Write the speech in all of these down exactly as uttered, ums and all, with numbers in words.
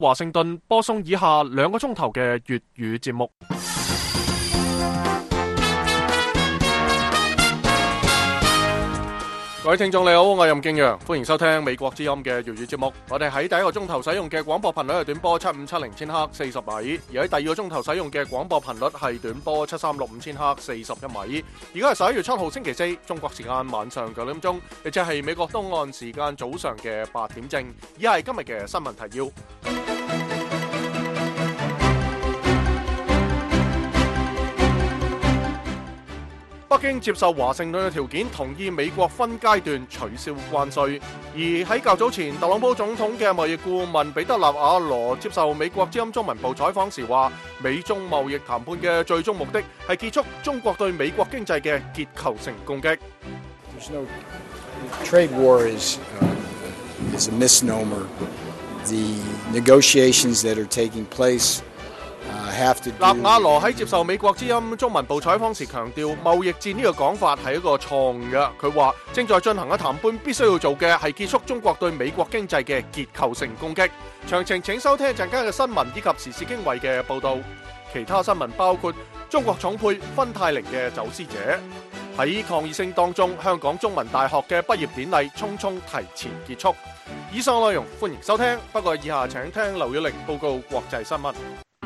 華盛頓播送以下兩個鐘頭嘅粵語節目。各位聽眾你好，我係任敬陽，歡迎收聽美國之音嘅粵語節目。我哋喺第一個鐘頭使用嘅廣播頻率係短波七五七零千赫四十米，而喺第二個鐘頭使用嘅廣播頻率係短波七三六五千赫四十一米。而家係十一月七號星期四，中國時間晚上九點鐘，亦即係美國東岸時間早上嘅八點正。以下係今日嘅新聞提要。北京接受華盛頓嘅條件，同意美國分階段取消關稅。而喺較早前，特朗普總統嘅貿易顧問彼得納瓦羅接受美國之音中文部採訪時話，美中貿易談判嘅最終目的係結束中國對美國經濟嘅結構性攻擊。 There's no trade war is, uh, is a misnomer. The negotiations that are taking place納瓦羅喺接受美國之音中文部採訪時強調，貿易戰呢個講法係一個錯誤嘅。佢話正在進行嘅談判必須要做嘅係結束中國對美國經濟嘅結構性攻擊。詳情請收聽陣間嘅新聞以及時事經緯嘅報道。其他新聞包括中國重配芬太寧嘅走私者。喺抗議聲當中，香港中文大學嘅畢業典禮匆匆提前結束。以上內容歡迎收聽，不過以下請聽劉曉玲報告國際新聞。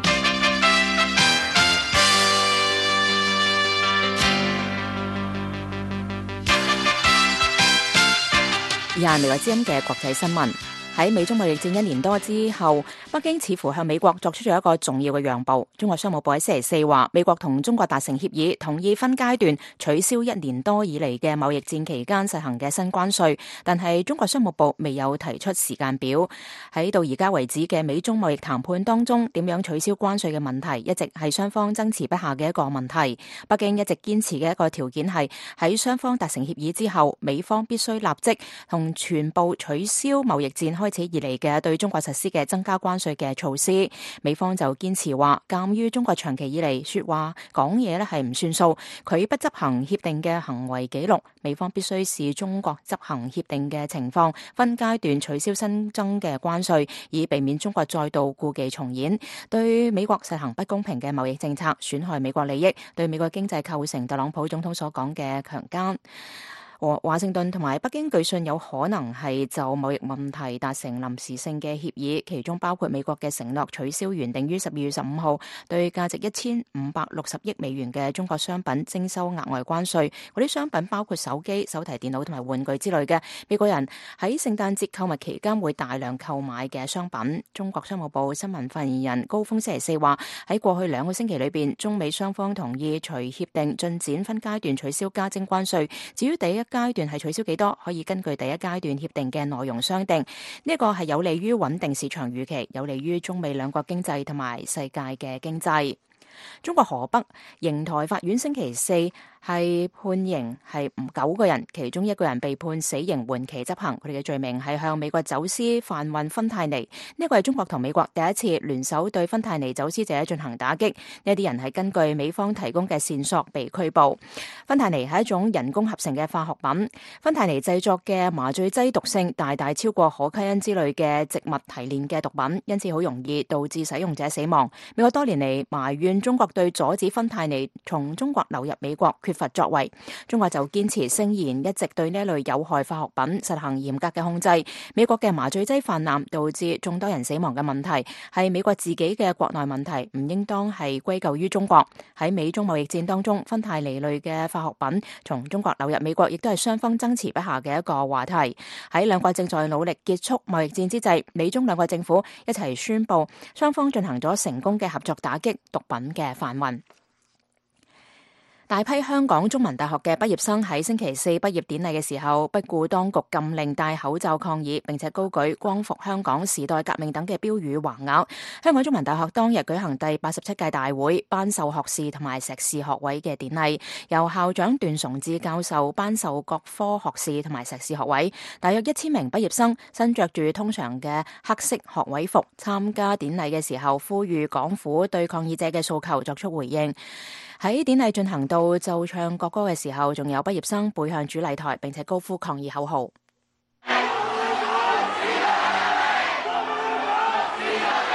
以下美國之音嘅國際新聞。喺美中貿易戰一年多之後，北京似乎向美國作出咗一個重要嘅讓步。中國商務部喺星期四話，美國同中國達成協議，同意分階段取消一年多以嚟嘅貿易戰期間實行嘅新關稅，但係中國商務部未有提出時間表。喺到而家為止嘅美中貿易談判當中，點樣取消關稅嘅問題一直係雙方爭持不下嘅一個問題。北京一直堅持嘅一個條件係喺雙方達成協議之後，美方必須立即同全部取消貿易戰開始以嚟嘅對中國實施嘅增加關稅嘅措施。美方就堅持話，鑒於中國長期以嚟說話講嘢咧係唔算數，佢不執行協定嘅行為記錄，美方必須視中國執行協定嘅情況，分階段取消新增嘅關稅，以避免中國再度故伎重演，對美國實行不公平嘅貿易政策，損害美國利益，對美國經濟構成特朗普總統所講嘅強姦。華盛頓同埋北京據信有可能係就貿易問題達成臨時性嘅協議，其中包括美國嘅承諾取消原定於十二月十五號對價值一千五百六十億美元嘅中國商品徵收額外關稅。嗰啲商品包括手機、手提電腦同埋玩具之類嘅美國人喺聖誕節購物期間會大量購買嘅商品。中國商務部新聞發言人高峰星期四話，喺過去兩個星期裏邊，中美雙方同意隨協定進展分階段取消加徵關稅。至於第一階段係取消幾多，可以根據第一階段協定嘅內容商定。呢一個係有利於穩定市場預期，有利於中美兩國經濟同埋世界嘅經濟。中國河北邢台法院星期四係判刑係九個人，其中一個人被判死刑緩期執行。佢哋嘅罪名係向美國走私販運芬太尼。呢個係中國同美國第一次聯手對芬太尼走私者進行打擊。呢啲人係根據美方提供嘅線索被拘捕。芬太尼係一種人工合成嘅化學品。芬太尼製作嘅麻醉劑毒性大大超過可卡因之類嘅植物提煉嘅毒品，因此好容易導致使用者死亡。美國多年嚟埋怨中國對阻止芬太尼從中國流入美國缺乏作為，中國就堅持聲言一直對呢類有害化學品實行嚴格嘅控制。美國嘅麻醉劑氾濫導致眾多人死亡嘅問題係美國自己嘅國內問題，唔應當係歸咎於中國。喺美中貿易戰當中，芬太尼類嘅化學品從中國流入美國，亦都係雙方爭持不下嘅一個話題。喺兩國正在努力結束貿易戰之際，美中兩國政府一齊宣布，雙方進行咗成功嘅合作打擊毒品嘅販運。大批香港中文大學嘅畢業生喺星期四畢業典禮嘅時候，不顧當局禁令戴口罩抗議，並且高舉光復香港、時代革命等嘅標語橫額。香港中文大學當日舉行第八十七屆大會頒授學士同埋碩士學位嘅典禮，由校長段崇智教授頒授各科學士同埋碩士學位。大約一千名畢業生身着住通常嘅黑色學位服，參加典禮嘅時候，呼籲港府對抗議者嘅訴求作出回應。喺典禮進行到奏唱國歌嘅時候，仲有畢業生背向主禮台，並且高呼抗議口號。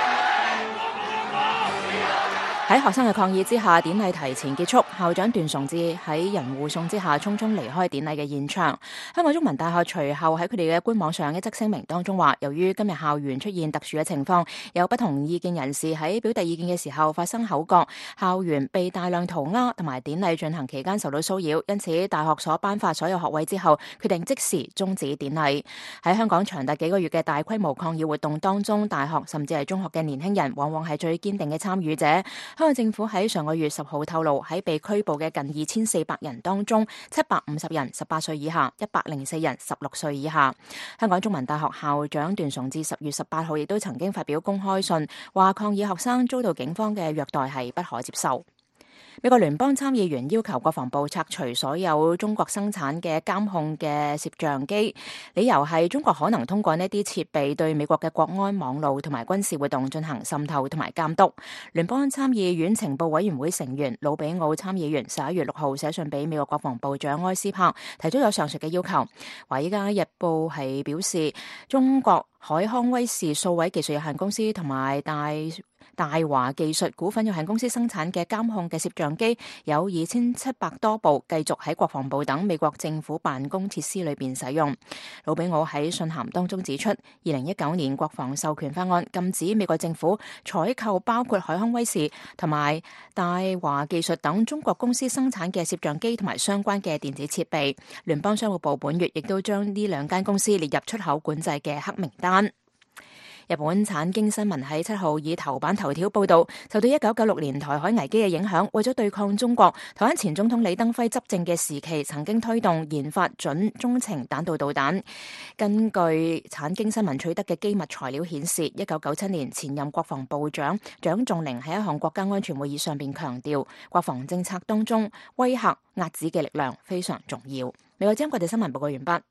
喺學生嘅抗議之下，典禮提前結束。校長段崇智喺人護送之下匆匆離開典禮嘅現場。香港中文大學隨後喺佢哋嘅官網上一則聲明當中話，由於今日校園出現特殊嘅情況，有不同意見人士喺表達意見嘅時候發生口角，校園被大量塗鴉，同埋典禮進行期間受到騷擾，因此大學所頒發所有學位之後，決定即時終止典禮。喺香港長達幾個月嘅大規模抗議活動當中，大學甚至係中學嘅年輕人往往係最堅定嘅參與者。香港政府喺上個月十號透露，喺被拘捕嘅近二千四百人當中，七百五十人十八歲以下，一百零四人十六歲以下。香港中文大學校長段崇智十月十八號亦都曾經發表公開信，話抗議學生遭到警方嘅虐待係不可接受。美國聯邦參議員要求國防部拆除所有中國生產嘅監控嘅攝像機，理由係中國可能通過呢啲設備對美國嘅國安網路同埋軍事活動進行滲透同埋監督。聯邦參議院情報委員會成員魯比奧參議員十一月六號寫信俾美國國防部長埃斯珀，提出咗上述嘅要求。《華爾街日報》係表示，中國海康威視數位技術有限公司同埋大大華技術股份有限公司生產嘅監控嘅攝像機有二千七百多部，繼續喺國防部等美國政府辦公設施裏邊使用。魯比奧喺信函當中指出，二零一九年國防授權法案禁止美國政府採購包括海康威視同埋大華技術等中國公司生產嘅攝像機同埋相關嘅電子設備。聯邦商務部本月亦都將呢兩間公司列入出口管制嘅黑名單。日本產經新聞喺七號以頭版頭條報導，受到一九九六年台海危機嘅影響，為咗對抗中國，台灣前總統李登輝執政嘅時期曾經推動研發準中程彈道導彈。根據產經新聞取得嘅機密材料顯示，一九九七年前任國防部長蔣仲玲喺一項國家安全會議上邊強調，國防政策當中威嚇壓止嘅力量非常重要。美國之音國際新聞報告完畢。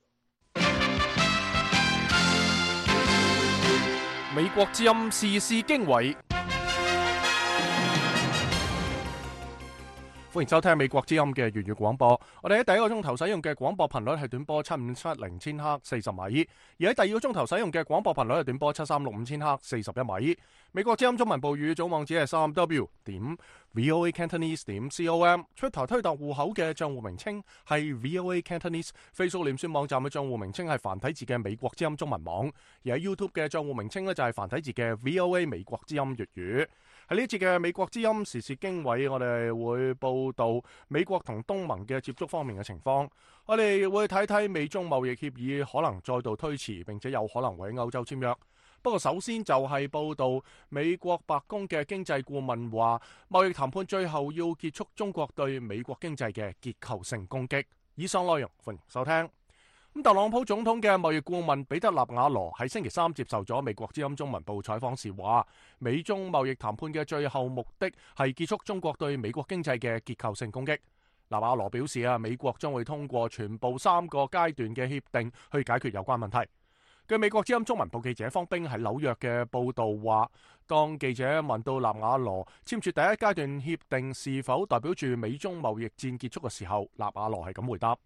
美國之音時事經緯，歡迎收聽美國之音嘅粵語廣播。我哋喺第一個鐘頭使用嘅廣播頻率係短波七五七零千赫四十米，而喺第二個鐘頭使用嘅廣播頻率係短波七三六五千赫四十一米。美國之音中文部語總網址係三 W 點 VOA Cantonese 點 com。Twitter 推特戶口嘅賬戶名稱係 VOA Cantonese。Facebook 臉書網站嘅賬戶名稱係繁體字嘅美國之音中文網。而喺 YouTube 嘅賬戶名稱呢，就係繁體字嘅 VOA 美國之音粵語。喺呢節嘅美國之音時事經緯，我哋會報道美國同東盟嘅接觸方面嘅情況。我哋會睇睇美中貿易協議可能再度推遲，並且有可能會喺歐洲簽約。不過首先就係報道美國白宮嘅經濟顧問話，貿易談判最後要結束中國對美國經濟嘅結構性攻擊。以上內容歡迎收聽。咁特朗普總統嘅貿易顧問彼得納瓦羅喺星期三接受咗美國之音中文部採訪時話，美中貿易談判嘅最後目的係結束中國對美國經濟嘅結構性攻擊。納瓦羅表示啊，美國將會通過全部三個階段嘅協定去解決有關問題。據美國之音中文部記者方冰喺紐約嘅報道話，當記者問到納瓦羅簽署第一階段協定是否代表住美中貿易戰結束嘅時候，納瓦羅係咁回答。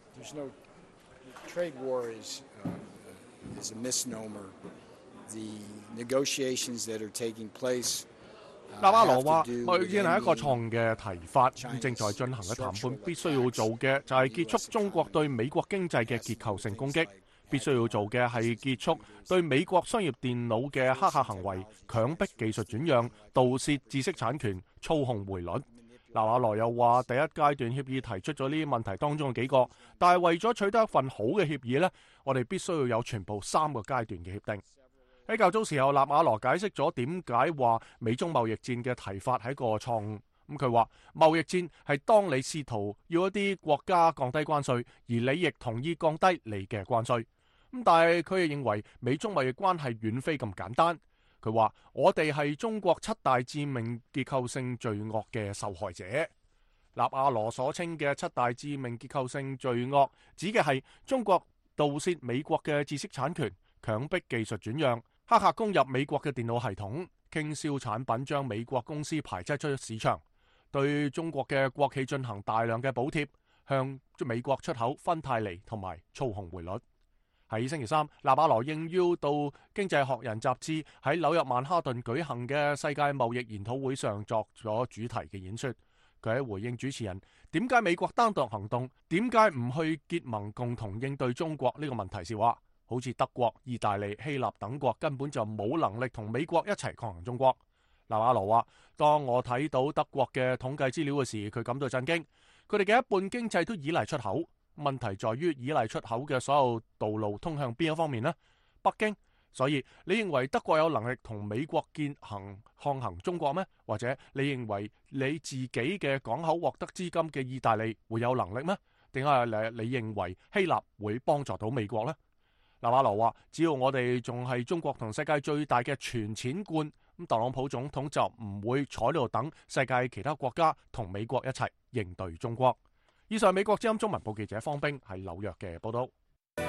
Trade war is, uh, is a misnomer. The negotiations that are taking place. 納瓦羅話，貿易戰係一個錯誤嘅提法，正在進行嘅談判必須要做嘅就係結束中國對美國經濟嘅結構性攻擊，必須要做嘅係結束對美國商業電腦嘅黑客行為、強迫技術轉讓、盜竊知識產權、操控匯率。納瓦羅又話，第一階段協議提出咗呢啲問題當中嘅幾個，但係為咗取得一份好嘅協議呢，我哋必須要有全部三個階段嘅協定。喺較早時候，納瓦羅解釋咗點解話美中貿易戰嘅提法係一個錯誤。咁佢話貿易戰係當你試圖要一啲國家降低關稅，而你亦同意降低你嘅關稅。咁但係佢亦認為美中貿易關係遠非咁簡單。佢話我哋係中國七大致命結構性罪惡嘅受害者。納瓦羅所稱嘅七大致命結構性罪惡，指嘅係中國盜竊美國嘅知識產權、強迫技術轉讓、黑客攻入美國嘅電腦系統、傾銷產品將美國公司排擠出市場、對中國嘅國企進行大量嘅補貼、向美國出口芬太尼同埋操控匯率。 喺星期三，納瓦羅應邀到《經濟學人》雜誌喺紐約曼哈頓舉行嘅世界貿易研討會上作咗主題嘅演說。佢喺回應主持人點解美國單獨行動，點解唔去結盟共同應對中國呢個問題時話，好似德國、意大利、希臘等國根本就冇能力同美國一齊抗衡中國。納瓦羅話：當我睇到德國嘅統計資料嘅時，佢感到震驚。佢哋嘅一半經濟都依賴出口。問題在於依賴出口嘅所有道路通向邊一方面呢？北京。所以你認為德國有能力同美國建行抗衡中國咩？或者你認為你自己嘅港口獲得資金嘅意大利會有能力咩？定係你你認為希臘會幫助到美國呢？納瓦羅話：只要我哋仲係中國同世界最大嘅存錢罐，咁特朗普總統就唔會坐喺度等世界其他國家同美國一齊應對中國。以上美國之音中文部記者方冰喺紐約嘅報道。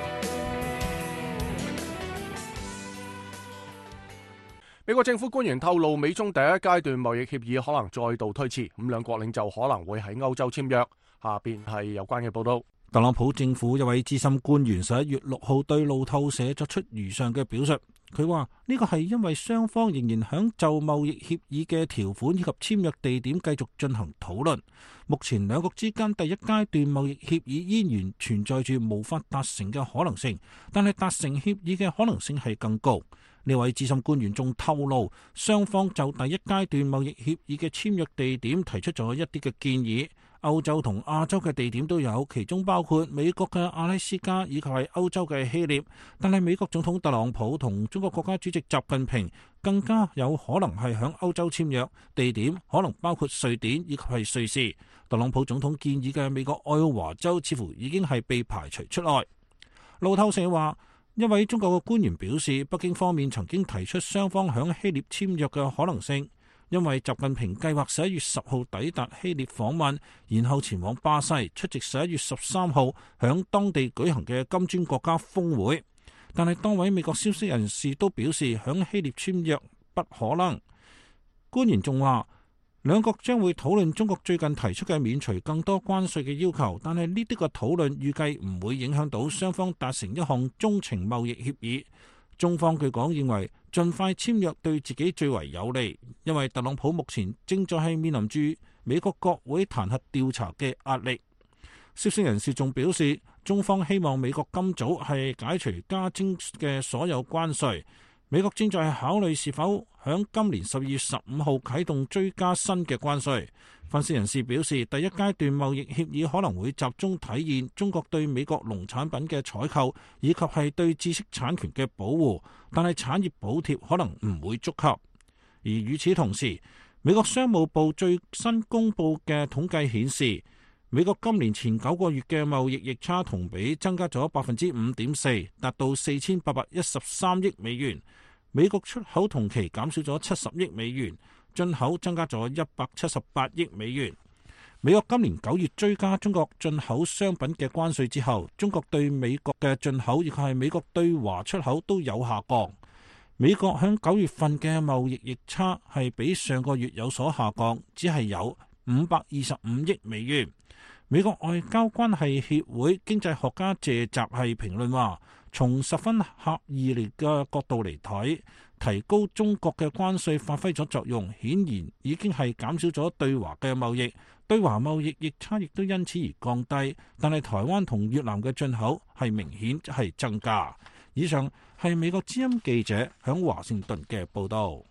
美國政府官員透露，美中第一階段貿易協議可能再度推遲，咁兩國領袖可能會喺歐洲簽約。下邊係有關嘅報道。 特朗普政府一位資深官員十一月六號對路透社作出如上嘅表述，佢話呢個係因為雙方仍然響就貿易協議嘅條款以及簽約地點繼續進行討論。目前兩國之間第一階段貿易協議依然存在住無法達成嘅可能性，但係達成協議嘅可能性係更高。呢位資深官員仲透露，雙方就第一階段貿易協議嘅簽約地點提出咗一啲嘅建議。歐洲同亞洲嘅地點都有，其中包括美國嘅阿拉斯加以及係歐洲嘅希臘。但係美國總統特朗普同中國國家主席習近平更加有可能係響歐洲簽約，地點可能包括瑞典以及係瑞士。特朗普總統建議嘅美國愛奧華州似乎已經係被排除出外。路透社話，一位中國嘅官員表示，北京方面曾經提出雙方響希臘簽約嘅可能性。因為習近平計劃十一月十號抵達希臘訪問，然後前往巴西出席十一月十三號響當地舉行嘅金磚國家峰會。但係多位美國消息人士都表示，響希臘簽約不可能。官員仲話，兩國將會討論中國最近提出嘅免除更多關稅嘅要求，但係呢啲個討論預計唔會影響到雙方達成一項中程貿易協議。中方據講認為，盡快簽約對自己最為有利，因為特朗普目前正在係面臨住美國國會彈劾調查嘅壓力。消息人士仲表示，中方希望美國今早係解除加徵嘅所有關稅。美國正在考慮是否響今年十二月十五號啟動追加新嘅關稅。分析人士表示，第一階段貿易協議可能會集中體現中國對美國農產品嘅採購，以及係對知識產權嘅保護，但係產業補貼可能唔會觸及。而與此同時，美國商務部最新公布嘅統計顯示，美國今年前九個月嘅貿易逆差同比增加咗百分之五點四，達到四千八百一十三億美元。美國出口同期減少咗七十億美元，進口增加咗一百七十八億美元。美國今年九月追加中國進口商品嘅關稅之後，中國對美國嘅進口以及係美國對華出口都有下降。美國響九月份嘅貿易逆差係比上個月有所下降，只係有五百二十五億美元。美國外交關係協會經濟學家謝澤係評論話，從十分狹義嚟嘅角度嚟睇，提高中國嘅關稅發揮咗作用，顯然已經係減少咗對華嘅貿易，對華貿易逆差亦都因此而降低。但係台灣同越南嘅進口係明顯係增加。以上係美國之音記者響華盛頓嘅報道。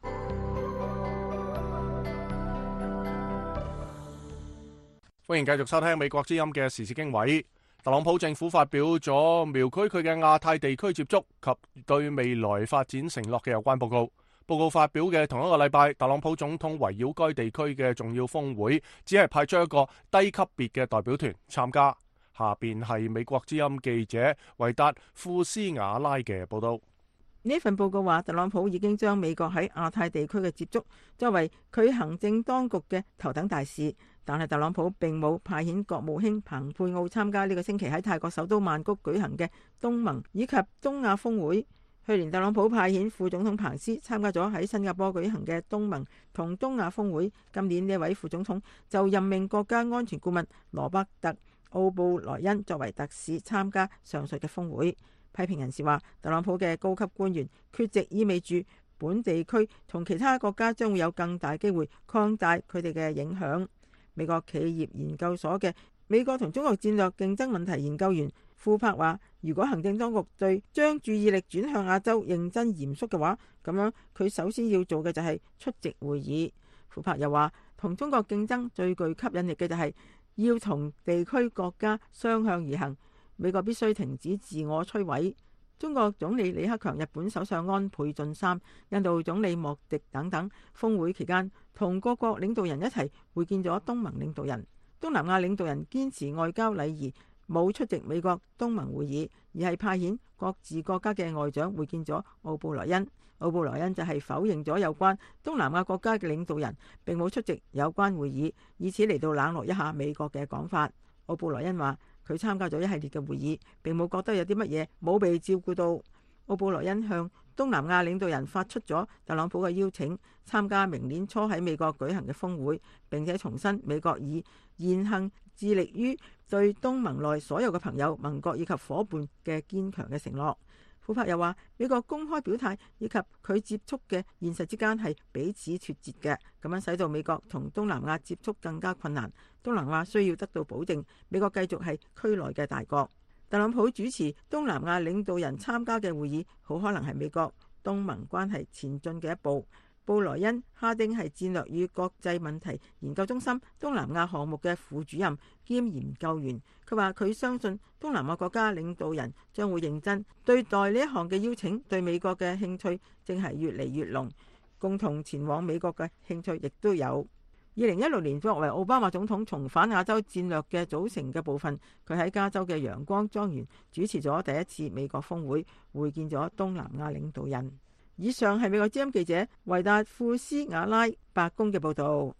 歡迎繼續收聽美國之音嘅時事經緯。特朗普政府發表咗描繪佢嘅亞太地區接觸及對未來發展承諾嘅有關報告。報告發表嘅同一個禮拜，特朗普總統圍繞該地區嘅重要峰會，只係派出一個低級別嘅代表團參加。下邊係美國之音記者維達庫斯瓦拉嘅報道。 呢份報告話，特朗普已經將美國喺亞太地區嘅接觸作為佢行政當局嘅頭等大事，但係特朗普並冇派遣國務卿蓬佩奧參加呢個星期喺泰國首都曼谷舉行嘅東盟以及東亞峰會。去年特朗普派遣副總統彭斯參加咗喺新加坡舉行嘅東盟同東亞峰會，今年呢位副總統就任命國家安全顧問羅伯特奧布萊恩作為特使參加上述嘅峰會。 批評人士話，特朗普嘅高級官員缺席意味住本地區同其他國家將會有更大機會擴大佢哋嘅影響。美國企業研究所嘅美國同中國戰略競爭問題研究員庫柏話，如果行政當局對將注意力轉向亞洲認真嚴肅嘅話，咁樣佢首先要做嘅就係出席會議。庫柏又話，同中國競爭最具吸引力嘅就係要同地區國家相向而行，美國必須停止自我摧毀。中國總理李克強、日本首相安倍晉三、印度總理莫迪等等，峰會期間同各國領導人一齊會見咗東盟領導人。東南亞領導人堅持外交禮儀，冇出席美國東盟會議，而係派遣各自國家嘅外長會見咗奧布萊恩。奧布萊恩就係否認咗有關東南亞國家嘅領導人並冇出席有關會議，以此嚟到冷落一下美國嘅講法。奧布萊恩話，佢參加咗一系列嘅會議，並冇覺得有啲乜嘢冇被照顧到。奧布萊恩向東南亞領導人發出咗特朗普嘅邀請，參加明年初喺美國舉行嘅峰會，並且重申美國以言行致力於對東盟內所有嘅朋友、盟國以及伙伴嘅堅強嘅承諾。庫柏又話，美國公開表態以及佢接觸嘅現實之間係彼此脫節嘅，咁樣使到美國同東南亞接觸更加困難。東南亞需要得到保證，美國繼續係區內嘅大國。特朗普主持東南亞領導人參加嘅會議，好可能係美國東盟關係前進嘅一步。布萊恩·哈丁係戰略與國際問題研究中心東南亞項目嘅副主任兼研究員。佢話佢相信東南亞國家領導人將會認真對待呢一項嘅邀請，對美國嘅興趣正係越嚟越濃，共同前往美國嘅興趣亦都有。二零一六年作為奧巴馬總統重返亞洲戰略嘅組成嘅部分，佢喺加州嘅陽光莊園主持咗第一次美國峰會，會見咗東南亞領導人。以上係美國之音記者維達庫斯瓦拉白宮嘅報導。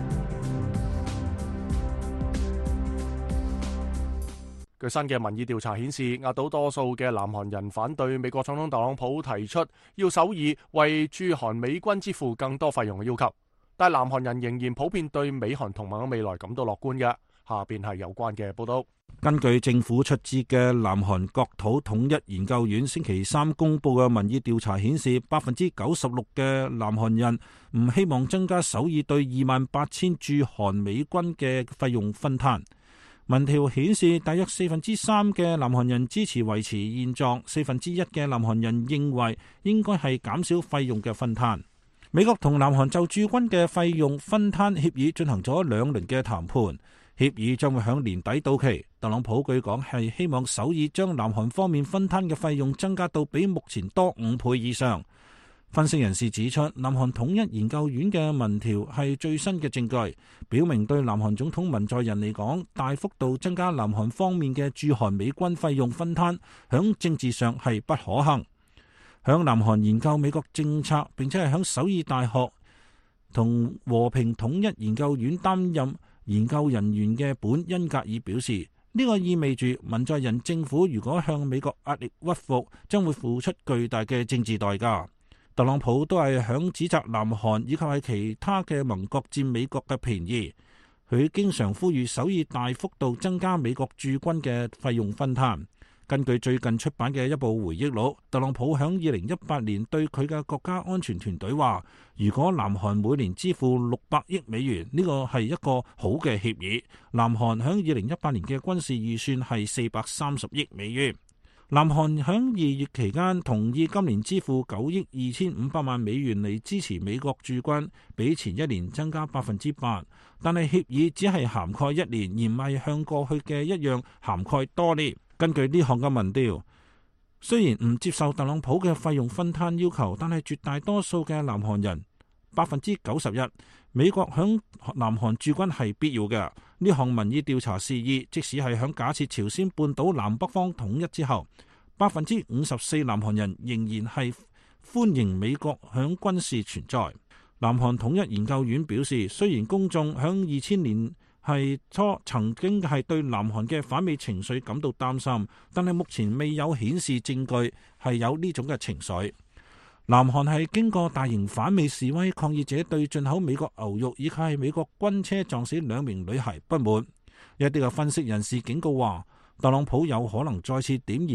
據新嘅民意調查顯示，壓倒多數嘅南韓人反對美國總統特朗普提出要首爾為駐韓美軍支付更多費用嘅要求，但南韓人仍然普遍對美韓同盟嘅未來感到樂觀嘅。下邊係有關嘅報道。 根據政府出資嘅南韓國土統一研究院星期三公布嘅民意調查顯示，百分之九十六嘅南韓人唔希望增加首爾對二萬八千駐韓美軍嘅費用分攤。民調顯示，大約四分之三嘅南韓人支持維持現狀，四分之一嘅南韓人認為應該係減少費用嘅分攤。美國同南韓就駐軍嘅費用分攤協議進行咗兩輪嘅談判。協議將會響年底到期。特朗普據講係希望首爾將南韓方面分攤嘅費用增加到比目前多五倍以上。分析人士指出，南韓統一研究院嘅民調係最新嘅證據，表明對南韓總統文在寅嚟講，大幅度增加南韓方面嘅駐韓美軍費用分攤，響政治上係不可行。響南韓研究美國政策，並且係響首爾大學同和平統一研究院擔任研究人員嘅本恩格爾表示，呢個意味住文在寅政府如果向美國壓力屈服，將會付出巨大嘅政治代價。特朗普都係響指責南韓以及係其他嘅盟國佔美國嘅便宜。佢經常呼籲首爾大幅度增加美國駐軍嘅費用分攤。根據最近出版嘅一部回憶錄，特朗普響二零一八年對佢嘅國家安全團隊話，如果南韓每年支付六百億美元，呢個係一個好嘅協議。南韓響二零一八年嘅軍事預算係四百三十億美元。南韓響二月期間同意今年支付九億二千五百萬美元嚟支持美國駐軍，比前一年增加百分之八，但係協議只係涵蓋一年，而唔係向過去嘅一樣涵蓋多年。根據呢項嘅民調，雖然唔接受特朗普嘅費用分攤要求，但係絕大多數嘅南韓人百分之九十一，美國響南韓駐軍係必要嘅。呢項民意調查示意，即使係響假設朝鮮半島南北方統一之後，百分之五十四南韓人仍然係歡迎美國響軍事存在。南韓統一研究院表示，雖然公眾響二千年係初曾經係對南韓嘅反美情緒感到擔心，但係目前未有顯示證據係有呢種嘅情緒。南韓係經過大型反美示威，抗議者對進口美國牛肉以及係美國軍車撞死兩名女孩不滿。一啲嘅分析人士警告話，特朗普有可能再次點燃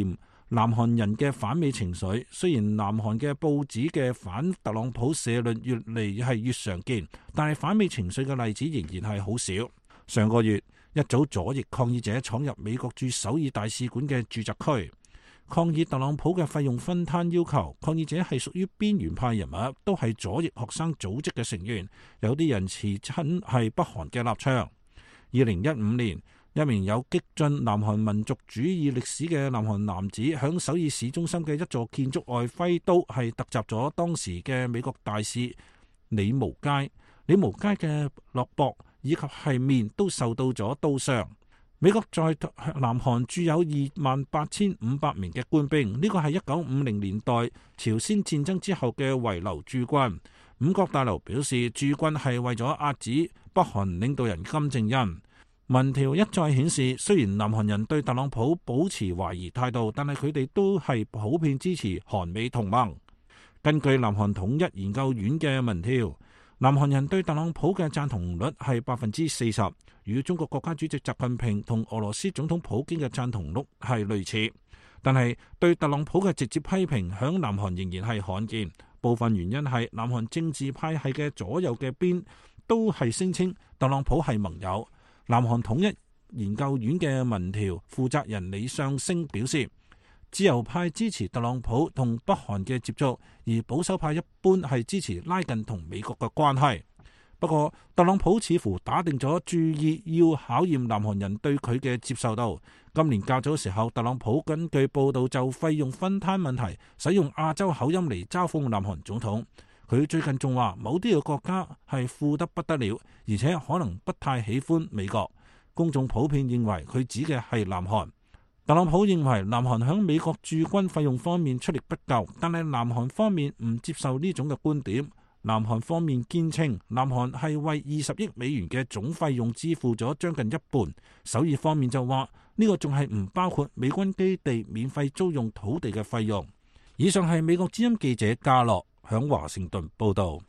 南韓人嘅反美情緒。雖然南韓嘅報紙嘅反特朗普社論越嚟係越常見，但係反美情緒嘅例子仍然係好少。上個月，一組左翼抗議者闖入美國駐首爾大使館嘅住宅區，抗議特朗普嘅費用分攤要求。抗議者係屬於邊緣派人物，都係左翼學生組織嘅成員，有啲人持親係北韓嘅立場。二零一五年，一名有激進南韓民族主義歷史嘅南韓男子響首爾市中心嘅一座建築外揮刀，係突襲咗當時嘅美國大使李無佳。李無佳嘅胳膊以及係面都受到咗刀傷。美國在南韓駐有二萬八千五百名嘅官兵，呢個係一九五零年代朝鮮戰爭之後嘅遺留駐軍。五角大樓表示，駐軍係為咗壓止北韓領導人金正恩。民調一再顯示，雖然南韓人對特朗普保持懷疑態度，但係佢哋都係普遍支持韓美同盟。根據南韓統一研究院嘅民調，南韓人對特朗普嘅贊同率係百分之四十，與中國國家主席習近平同俄羅斯總統普京嘅贊同率係類似。但係對特朗普嘅直接批評響南韓仍然係罕見，部分原因係南韓政治派系嘅左右嘅邊都係聲稱特朗普係盟友。南韓統一研究院嘅民調負責人李相星表示，自由派支持特朗普同北韓嘅接觸，而保守派一般係支持拉近同美國嘅關係。不過，特朗普似乎打定咗注意要考驗南韓人對佢嘅接受度。今年較早時候，特朗普根據報道就費用分攤問題使用亞洲口音嚟嘲諷南韓總統。佢最近仲話某啲嘅國家係富得不得了，而且可能不太喜歡美國。公眾普遍認為佢指嘅係南韓。特朗普認為南韓響美國駐軍費用方面出力不夠，但係南韓方面唔接受呢種嘅觀點。南韓方面堅稱南韓係為二十億美元嘅總費用支付咗將近一半。首爾方面就話呢個仲係唔包括美軍基地免費租用土地嘅費用。以上係美國之音記者嘉樂響華盛頓報道。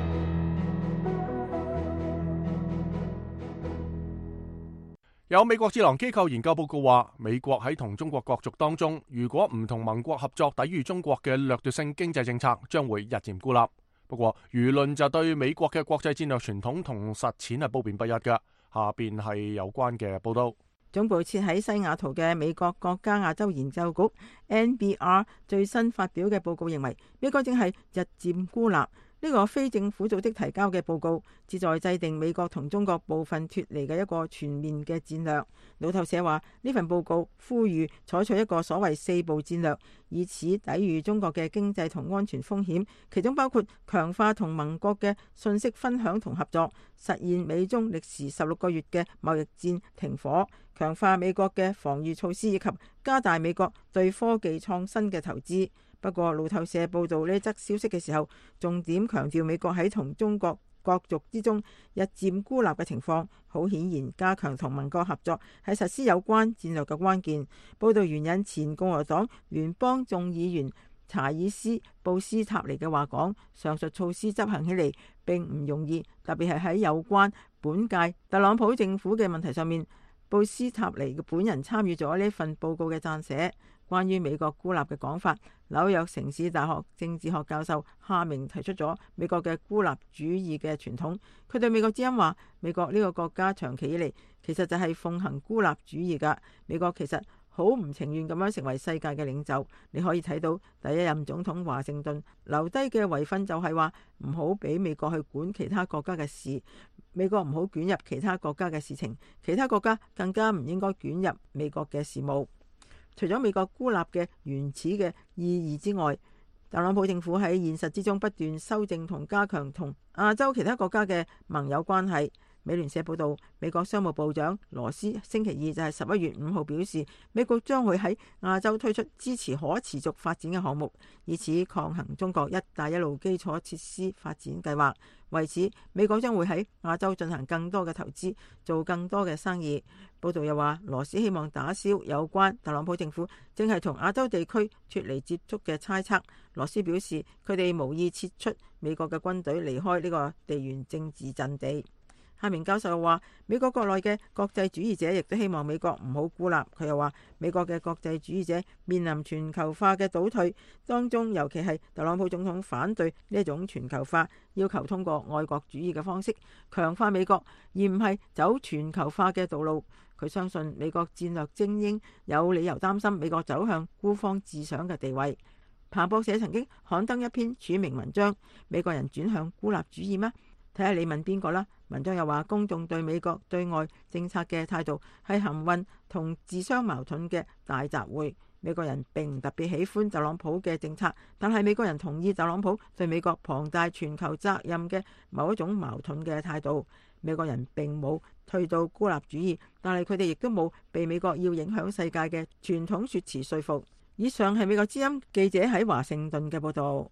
有美國智囊機構研究報告話，美國喺同中國角逐當中，如果唔同盟國合作抵禦中國嘅掠奪性經濟政策，將會日漸孤立。不過輿論就對美國嘅國際戰略傳統同實踐係褒貶不一嘅。下邊係有關嘅報道。 總部設喺西雅圖嘅美國國家亞洲研究局 N B R 最新發表嘅報告認為，美國正係日漸孤立。呢個非政府組織提交嘅報告，旨在制定美國同中國部分脫離嘅一個全面嘅戰略。路透社話，呢份報告呼籲採取一個所謂四步戰略，以此抵禦中國嘅經濟同安全風險，其中包括強化同盟國嘅信息分享同合作，實現美中歷時十六個月嘅貿易戰停火，強化美國嘅防禦措施，以及加大美國對科技創新嘅投資。不過，路透社報道呢則消息嘅時候，重點強調美國喺同中國角逐之中日漸孤立嘅情況。好顯然，加強同盟國合作係實施有關戰略嘅關鍵。報道援引前共和黨聯邦眾議員查爾斯布斯塔尼嘅話講，上述措施執行起嚟並唔容易，特別係喺有關本屆特朗普政府嘅問題上面。布斯塔尼嘅本人參與咗呢份報告嘅撰寫。關於美國孤立嘅講法，紐約城市大學政治學教授夏明提出咗美國嘅孤立主義嘅傳統。佢對美國之音話，美國呢個國家長期以嚟其實就係奉行孤立主義㗎。美國其實好唔情願咁樣成為世界嘅領袖。你可以睇到第一任總統華盛頓留低嘅遺訓就係話，唔好俾美國去管其他國家嘅事，美國唔好捲入其他國家嘅事情，其他國家更加唔應該捲入美國嘅事務。除咗美國孤立嘅原始嘅意義之外，特朗普政府喺現實之中不斷修正同加強同亞洲其他國家嘅盟友關係。美聯社報道，美國商務部長羅斯星期二就係十一月五號表示，美國將會喺亞洲推出支持可持續發展嘅項目，以此抗衡中國一帶一路基礎設施發展計劃。為此，美國將會喺亞洲進行更多嘅投資，做更多嘅生意。報道又話，羅斯希望打消有關特朗普政府正係同亞洲地區脫離接觸嘅猜測。羅斯表示，佢哋無意撤出美國嘅軍隊離開呢個地緣政治陣地。 夏明教授又話，美國國內嘅國際主義者亦都希望美國唔好孤立。佢又話，美國嘅國際主義者面臨全球化嘅倒退當中，尤其係特朗普總統反對呢一種全球化，要求通過愛國主義嘅方式強化美國，而唔係走全球化嘅道路。佢相信美國戰略精英有理由擔心美國走向孤芳自賞嘅地位。彭博社曾經刊登一篇署名文章，美國人轉向孤立主義嗎？睇下你問邊個啦。文章又話，公眾對美國對外政策嘅態度係含混同自相矛盾嘅大雜燴。美國人並唔特別喜歡特朗普嘅政策，但係美國人同意特朗普對美國龐大全球責任嘅某一種矛盾嘅態度。美國人並冇退到孤立主義，但係佢哋亦都冇被美國要影響世界嘅傳統說辭說服。以上係美國之音記者喺華盛頓嘅報道。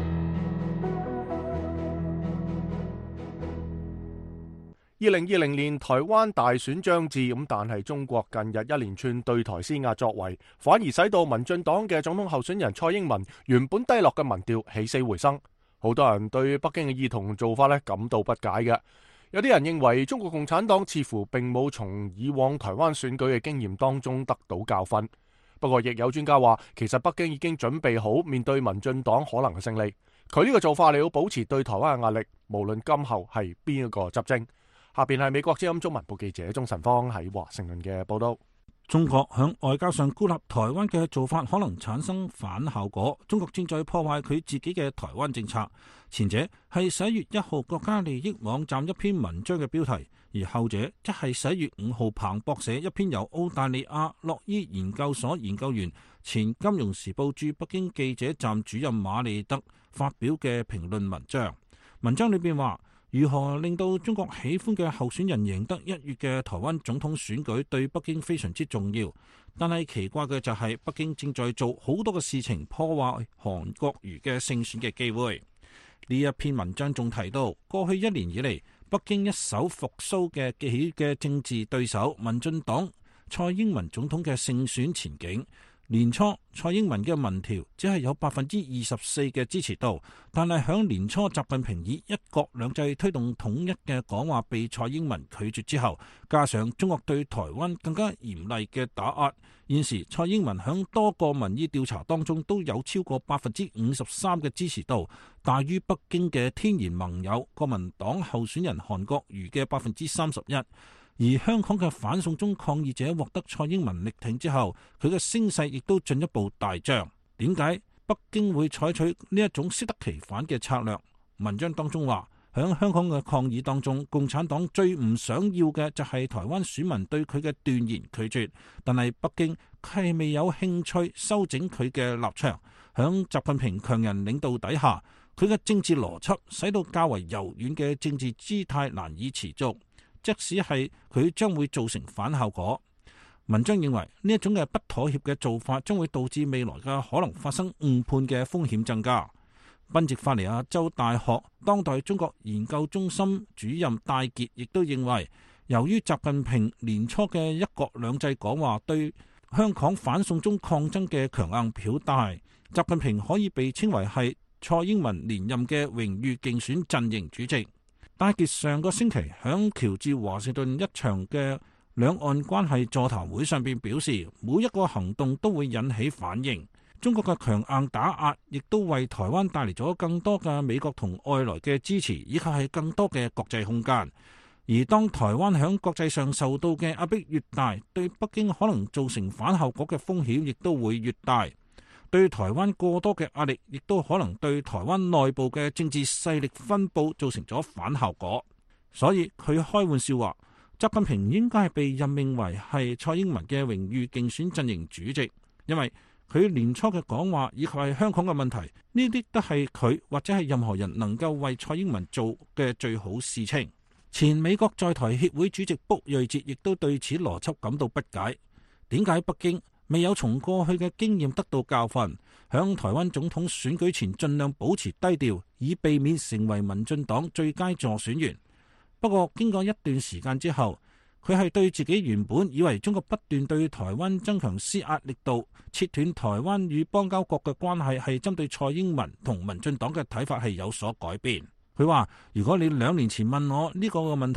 二零二零年台灣大選將至，咁但係中國近日一連串對台施壓作為，反而使到民進黨嘅總統候選人蔡英文原本低落嘅民調起死回生。好多人對北京嘅意圖做法咧感到不解嘅，有啲人認為中國共產黨似乎並冇從以往台灣選舉嘅經驗當中得到教訓。不過亦有專家話，其實北京已經準備好面對民進黨可能嘅勝利。佢呢個做法，你要保持對台灣嘅壓力，無論今後係邊一個執政。下邊係美國之音中文部記者鍾晨芳喺華盛頓嘅報道。 中國響外交上孤立台灣嘅做法可能產生反效果。中國正在破壞佢自己嘅台灣政策。前者係十一月一號國家利益網站一篇文章嘅標題，而後者則係十一月五號彭博社一篇由澳大利亞洛伊研究所研究員、前金融時報駐北京記者站主任馬利德發表嘅評論文章。文章裏邊話，如何令到中國喜歡嘅候選人贏得一月嘅台灣總統選舉對北京非常之重要，但係奇怪嘅就係北京正在做好多嘅事情破壞韓國瑜嘅勝選嘅機會。呢一篇文章仲提到，過去一年以嚟，北京一手復甦嘅幾嘅政治對手民進黨蔡英文總統嘅勝選前景。年初蔡英文嘅民調只係有百分之二十四嘅支持度，但係響年初習近平以一國兩制推動統一嘅講話被蔡英文拒絕之後，加上中國對台灣更加嚴厲嘅打壓，現時蔡英文響多個民意調查當中都有超過百分之五十三嘅支持度，大於北京嘅天然盟友國民黨候選人韓國瑜嘅百分之三十一。而香港嘅反送中抗議者獲得蔡英文力挺之後，佢嘅聲勢亦都進一步大漲。點解北京會採取呢一種適得其反嘅策略？文章當中話，響香港嘅抗議當中，共產黨最唔想要嘅就係台灣選民對佢嘅斷言拒絕，但係北京係未有興趣修整佢嘅立場。響習近平強人領導底下，佢嘅政治邏輯使到較為柔軟嘅政治姿態難以持續。即使係佢將會造成反效果。文章認為呢一種嘅不妥協嘅做法將會導致未來嘅可能發生誤判嘅風險增加。賓夕法尼亞州大學當代中國研究中心主任戴傑亦都認為，由於習近平年初嘅一國兩制講話對香港反送中抗爭嘅強硬表態，習近平可以被稱為係蔡英文連任嘅榮譽競選陣營主席。戴傑上個星期響喬治華盛頓一場嘅兩岸關係座談會上邊表示，每一個行動都會引起反應。中國嘅強硬打壓亦都為台灣帶嚟咗更多嘅美國同外來嘅支持，以及係更多嘅國際空間。而當台灣響國際上受到嘅壓迫越大，對北京可能造成反效果嘅風險亦都會越大。對台灣過多嘅壓力，亦都可能對台灣內部嘅政治勢力分佈造成咗反效果。所以佢開玩笑話，習近平應該係被任命為係蔡英文嘅榮譽競選陣營主席，因為佢年初嘅講話以及係香港嘅問題，呢啲都係佢或者係任何人能夠為蔡英文做嘅最好事情。前美國在台協會主席卜瑞哲亦都對此邏輯感到不解，點解北京未有從過去嘅經驗得到教訓，響台灣總統選舉前盡量保持低調，以避免成為民進黨最佳助選員。不過經過一段時間之後，佢係對自己原本以為中國不斷對台灣增強施壓力度，切斷台灣與邦交國嘅關係，係針對蔡英文同民進黨嘅睇法係有所改變。佢話：如果你兩年前問我呢個嘅問題，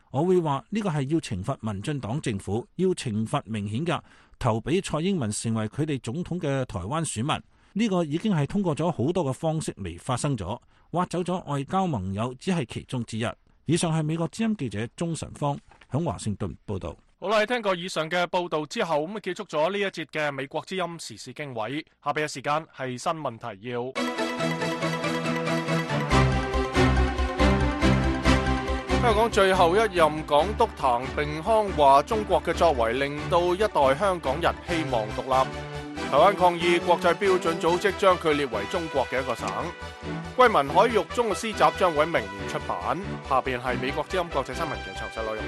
我會話呢個係要懲罰民進黨政府，要懲罰明顯嘅投俾蔡英文成為佢哋總統嘅台灣選民。呢個已經係通過咗好多嘅方式嚟發生咗，挖走咗外交盟友只係其中之一。以上係美國之音記者鍾晨芳響華盛頓報道。 好啦，聽過以上嘅報道之後，咁啊結束咗呢一節嘅美國之音時事經緯。下邊嘅時間係新聞提要。香港最後一任港督譚炳康話：中國嘅作為令到一代香港人希望獨立。台灣抗議國際標準組織將佢列為中國嘅一個省。桂民海獄中嘅詩集將會明年出版。下邊係美國之音國際新聞嘅詳細內容。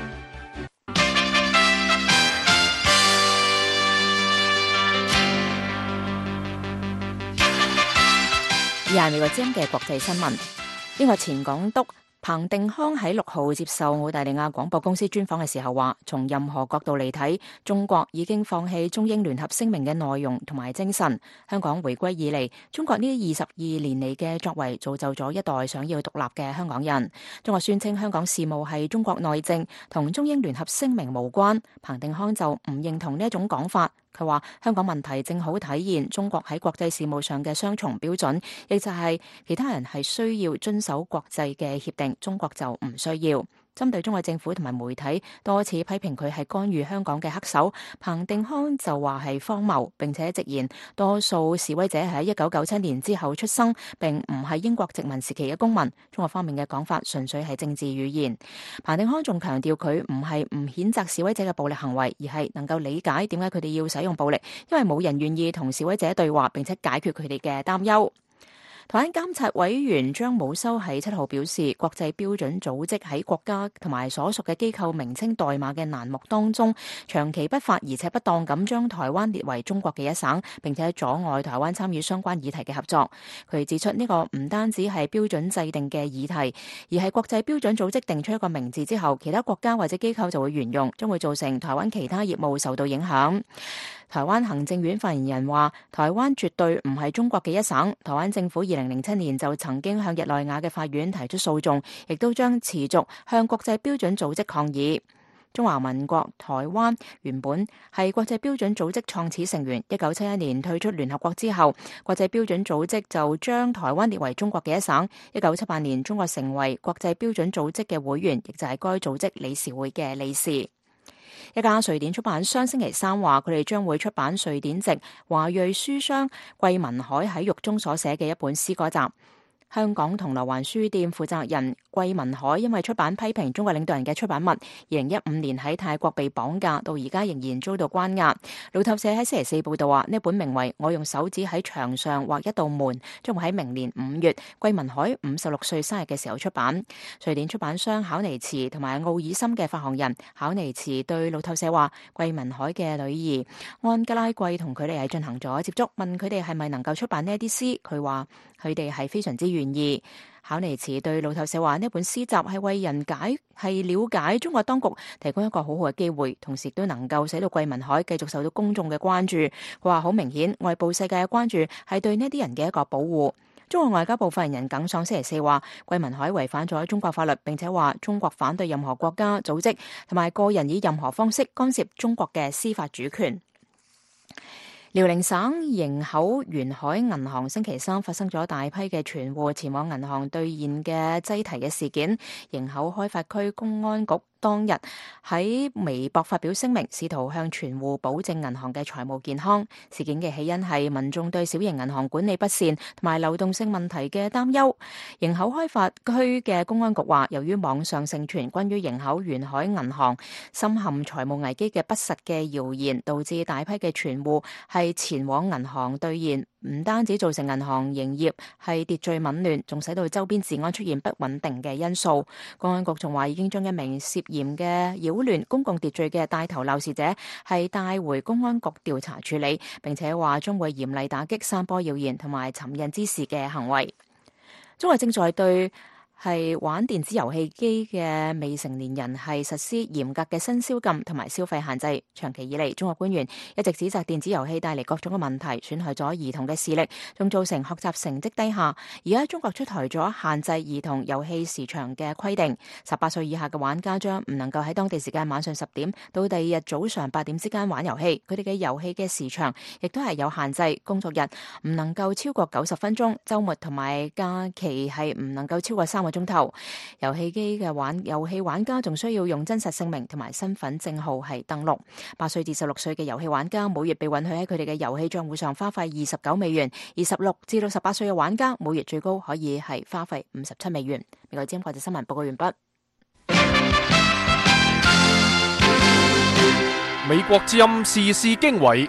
以下係美國之音嘅國際新聞。英國前港督彭定康喺六號接受澳大利亞廣播公司專訪嘅時候話，從任何角度嚟睇，中國已經放棄中英聯合聲明嘅內容同埋精神。香港回歸以嚟，中國呢二十二年嚟嘅作為，造就咗一代想要獨立嘅香港人。中國宣稱香港事務係中國內政，同中英聯合聲明無關。彭定康就唔認同呢一種講法。佢話香港問題正好體現中國喺國際事務上嘅雙重標準，亦就係其他人係需要遵守國際嘅協定，中國就唔需要。針對中國政府同埋媒體多次批評佢係干預香港嘅黑手，彭定康就話係荒謬，並且直言多數示威者喺一九九七年之後出生，並唔係英國殖民時期嘅公民。中國方面嘅講法純粹係政治語言。彭定康仲強調佢唔係唔譴責示威者嘅暴力行為，而係能夠理解點解佢哋要使用暴力，因為冇人願意同示威者對話，並且解決佢哋嘅擔憂。台灣監察委員張武修喺七號表示，國際標準組織喺國家同埋所屬嘅機構名稱代碼嘅欄目當中，長期不法而且不當咁將台灣列為中國嘅一省，並且阻礙台灣參與相關議題嘅合作。佢指出呢個唔單止係標準制定嘅議題，而係國際標準組織定出一個名字之後，其他國家或者機構就會沿用，將會造成台灣其他業務受到影響。台灣行政院發言人話，台灣絕對唔係中國嘅一省。台灣政府二零零七年就曾經向日內瓦嘅法院提出訴訟，亦都將持續向國際標準組織抗議。中華民國台灣原本係國際標準組織創始成員，一九七一年退出聯合國之後，國際標準組織就將台灣列為中國嘅一省。一九七八年，中國成為國際標準組織嘅會員，亦就係該組織理事會嘅理事。一家瑞典出版商星期三話，佢哋將會出版瑞典籍華裔書商桂民海喺獄中所寫嘅一本詩歌集。香港銅鑼灣書店負責人桂民海因為出版批評中國領導人嘅出版物，二零一五年喺泰國被綁架，到而家仍然遭到關押。路透社喺星期四報道話，呢本名為《我用手指喺牆上畫一道門》，將會喺明年五月桂民海五十六歲生日嘅時候出版。瑞典出版商考尼茨同埋奧爾森嘅發行人考尼茨對路透社話，桂民海嘅女兒安吉拉桂同佢哋係進行咗接觸，問佢哋係咪能夠出版呢一啲詩，佢話佢哋係非常之願意。考尼茨對路透社話，呢本詩集係為人解係了解中國當局提供一個好好嘅機會，同時都能夠使到桂民海繼續受到公眾嘅關注。佢話好明顯，外部世界嘅關注係對呢啲人嘅一個保護。中國外交部發言人耿爽星期四話，桂民海違反咗中國法律，並且話中國反對任何國家、組織同埋個人以任何方式干涉中國嘅司法主權。遼寧省營口沿海銀行星期三發生咗大批嘅存戶前往銀行兌現嘅擠提嘅事件。營口開發區公安局當日喺微博發表聲明，試圖向存戶保證銀行嘅財務健康。事件嘅起因係民眾對小型銀行管理不善同埋流動性問題嘅擔憂。營口開發區嘅公安局話，由於網上盛傳關於營口沿海銀行深陷財務危機嘅不實嘅謠言，導致大批嘅存戶係前往銀行兌現，唔單止造成銀行營業係秩序紊亂，仲使到周邊治安出現不穩定嘅因素。公安局仲話已經將一名涉嫌嘅擾亂公共秩序嘅帶頭鬧事者係帶回公安局調查處理，並且話將會嚴厲打擊散播謠言同埋尋釁滋事嘅行為。中國正在對係玩電子遊戲機嘅未成年人係實施嚴格嘅新宵禁同埋消費限制。長期以嚟，中國官員一直指責電子遊戲帶嚟各種嘅問題，損害咗兒童嘅視力，仲造成學習成績低下。而家中國出台咗限制兒童遊戲時長嘅規定，十八歲以下嘅玩家將唔能夠喺當地時間晚上十點到第二日早上八點之間玩遊戲。佢哋嘅遊戲嘅時長亦都係有限制，工作日唔能夠超過九十分鐘，週末同埋假期係唔能夠超過三個鐘頭。遊戲機嘅玩遊戲玩家仲需要用真實姓名同埋身份證號係登錄。八歲至十六歲嘅遊戲玩家每月被允許喺佢哋嘅遊戲賬戶上花費二十九美元，而十六至到十八歲嘅玩家每月最高可以係花費五十七美元。美國之音國際新聞報告完畢。 美國之音時事經緯。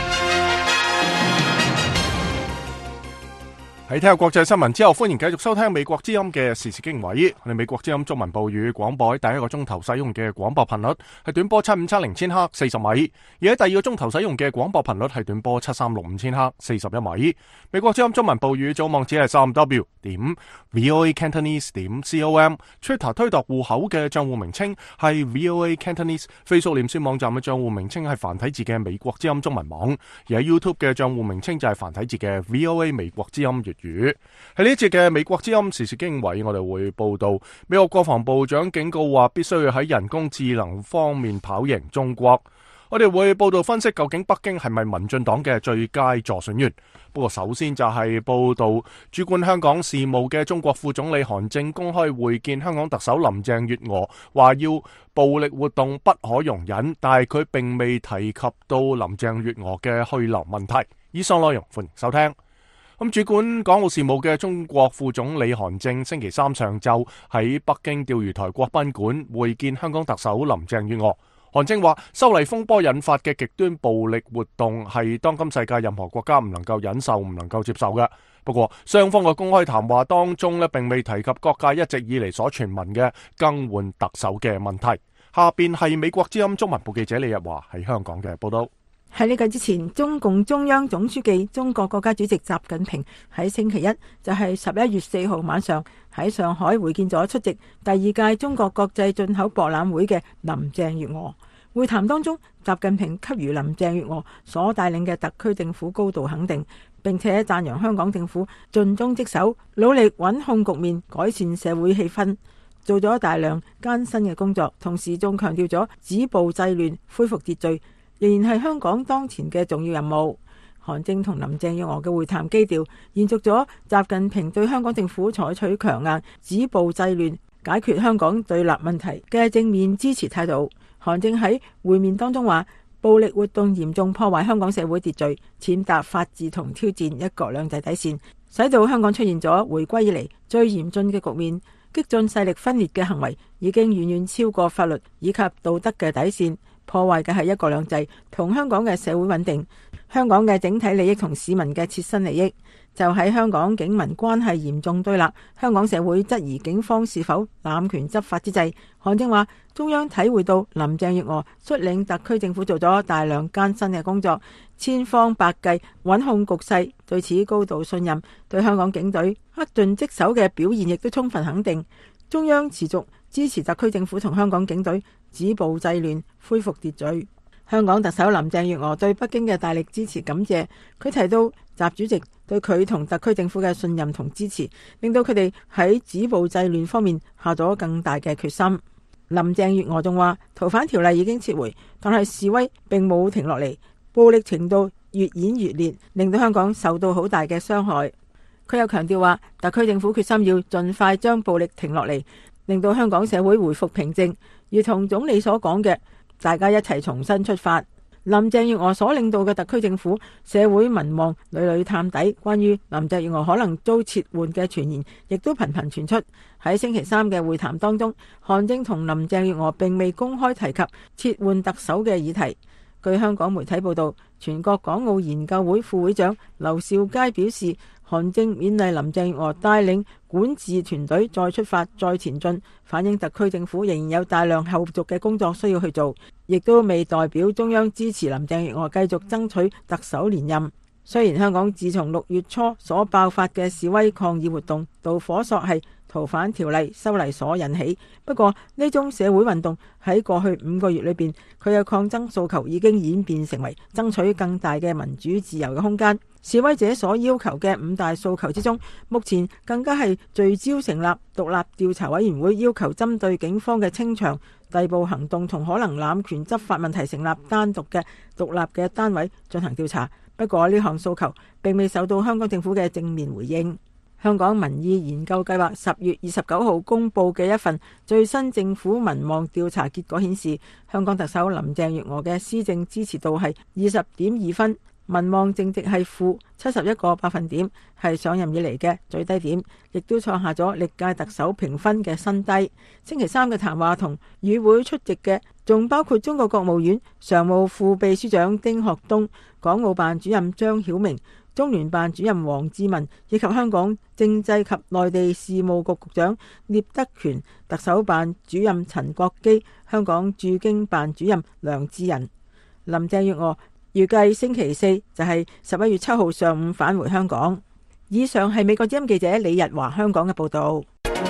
喺聽下國際新聞之後，歡迎繼續收聽美國之音嘅時事經緯。我哋美國之音中文部語廣播喺第一個鐘頭使用嘅廣播頻率係短波七五七零千赫四十米，而喺第二個鐘頭使用嘅廣播頻率係短波七三六五千赫四十一米。美國之音中文部語組網址係三 w 點 voa cantonese 點 com，Twitter 推特戶口嘅賬戶名稱係 voa cantonese，Facebook 臉書網站嘅賬戶名稱係繁體字嘅美國之音中文網，而喺 YouTube 嘅賬戶名稱就係繁體字嘅 voa 美國之音粵語。喺呢一節嘅美國之音時事經緯，我哋會報道美國國防部長警告話必須要喺人工智能方面跑贏中國。我哋會報道分析究竟北京係咪民進黨嘅最佳助選員。不過首先就係報道主管香港事務嘅中國副總理韓正公開會見香港特首林鄭月娥，話要暴力活動不可容忍，但係佢並未提及到林鄭月娥嘅去留問題。以上內容歡迎收聽。咁主管港澳事務嘅中國副總理韓正星期三上晝喺北京釣魚台國賓館會見香港特首林鄭月娥。韓正話，修例風波引發嘅極端暴力活動係當今世界任何國家唔能夠忍受、唔能夠接受嘅。不過，雙方嘅公開談話當中咧，並未提及各界一直以嚟所傳聞嘅更換特首嘅問題。下邊係美國之音中文部記者李日華喺香港嘅報道。 喺呢個之前，中共中央總書記、中國國家主席習近平喺星期一，就係十一月四號晚上喺上海會見咗出席第二屆中國國際進口博覽會嘅林鄭月娥。會談當中，習近平給予林鄭月娥所帶領嘅特區政府高度肯定，並且讚揚香港政府盡忠職守，努力穩控局面，改善社會氣氛，做咗大量艱辛嘅工作，同時仲強調咗止暴制亂、恢復秩序仍然係香港當前嘅重要任務。韓正同林鄭月娥嘅會談基調延續咗習近平對香港政府採取強硬、止暴制亂、解決香港對立問題嘅正面支持態度。韓正喺會面當中話，暴力活動嚴重破壞香港社會秩序，踐踏法治同挑戰一國兩制底線，使到香港出現咗回歸以嚟最嚴峻嘅局面。激進勢力分裂嘅行為已經遠遠超過法律以及道德嘅底線，破壞嘅係一國兩制同香港嘅社會穩定，香港嘅整體利益同市民嘅切身利益。就喺香港警民關係嚴重對立，香港社會質疑警方是否濫權執法之際，韓正話中央體會到林鄭月娥率領特區政府做咗大量艱辛嘅工作，千方百計穩控局勢，對此高度信任，對香港警隊恪盡職守嘅表現亦都充分肯定。中央持續支持特區政府同香港警隊止暴制亂、恢復秩序。香港特首林鄭月娥對北京嘅大力支持感謝，佢提到習主席對佢同特區政府嘅信任同支持，令到佢哋喺止暴制亂方面下咗更大嘅決心。林鄭月娥仲話，逃犯條例已經撤回，但係示威並冇停落嚟，暴力程度越演越烈，令到香港受到好大嘅傷害。佢又強調話，特區政府決心要盡快將暴力停落嚟，令到香港社會回復平靜，如同總理所講嘅，大家一齊重新出發。林鄭月娥所領導嘅特區政府，社會民望屢屢探底，關於林鄭月娥可能遭撤換嘅傳言亦都頻頻傳出。喺星期三嘅會談當中，韓正同林鄭月娥並未公開提及撤換特首嘅議題。據香港媒體報道，全國港澳研究會副會長劉兆佳表示，韓正勉勵林鄭月娥帶領管治團隊再出發再前進，反映特區政府仍然有大量後續嘅工作需要去做，亦都未代表中央支持林鄭月娥繼續爭取特首連任。雖然香港自從六月初所爆發嘅示威抗議活動導火索係逃犯條例修例所引起。不過呢種社會運動喺過去五個月裏邊，佢嘅抗爭訴求已經演變成為爭取更大嘅民主自由嘅空間。示威者所要求嘅五大訴求之中，目前更加係聚焦成立獨立調查委員會，要求針對警方嘅清場、逮捕行動同可能濫權執法問題成立單獨嘅獨立嘅單位進行調查。不過呢項訴求並未受到香港政府嘅正面回應。香港民意研究計劃十月二十九號公布嘅一份最新政府民望調查結果顯示，香港特首林鄭月娥嘅施政支持度係二十點二分，民望淨值係負七十一個百分點，係上任以嚟嘅最低點，亦都創下咗歷屆特首評分嘅新低。星期三嘅談話同與會出席嘅仲包括中國國務院常務副秘書長丁學東、港澳辦主任張曉明、中聯辦主任王志民以及香港政制及內地事務局局長聶德權、特首辦主任陳國基、香港駐京辦主任梁智仁。林鄭月娥預計星期四就係十一月七號上午返回香港。以上係美國之音記者李日華香港嘅報道。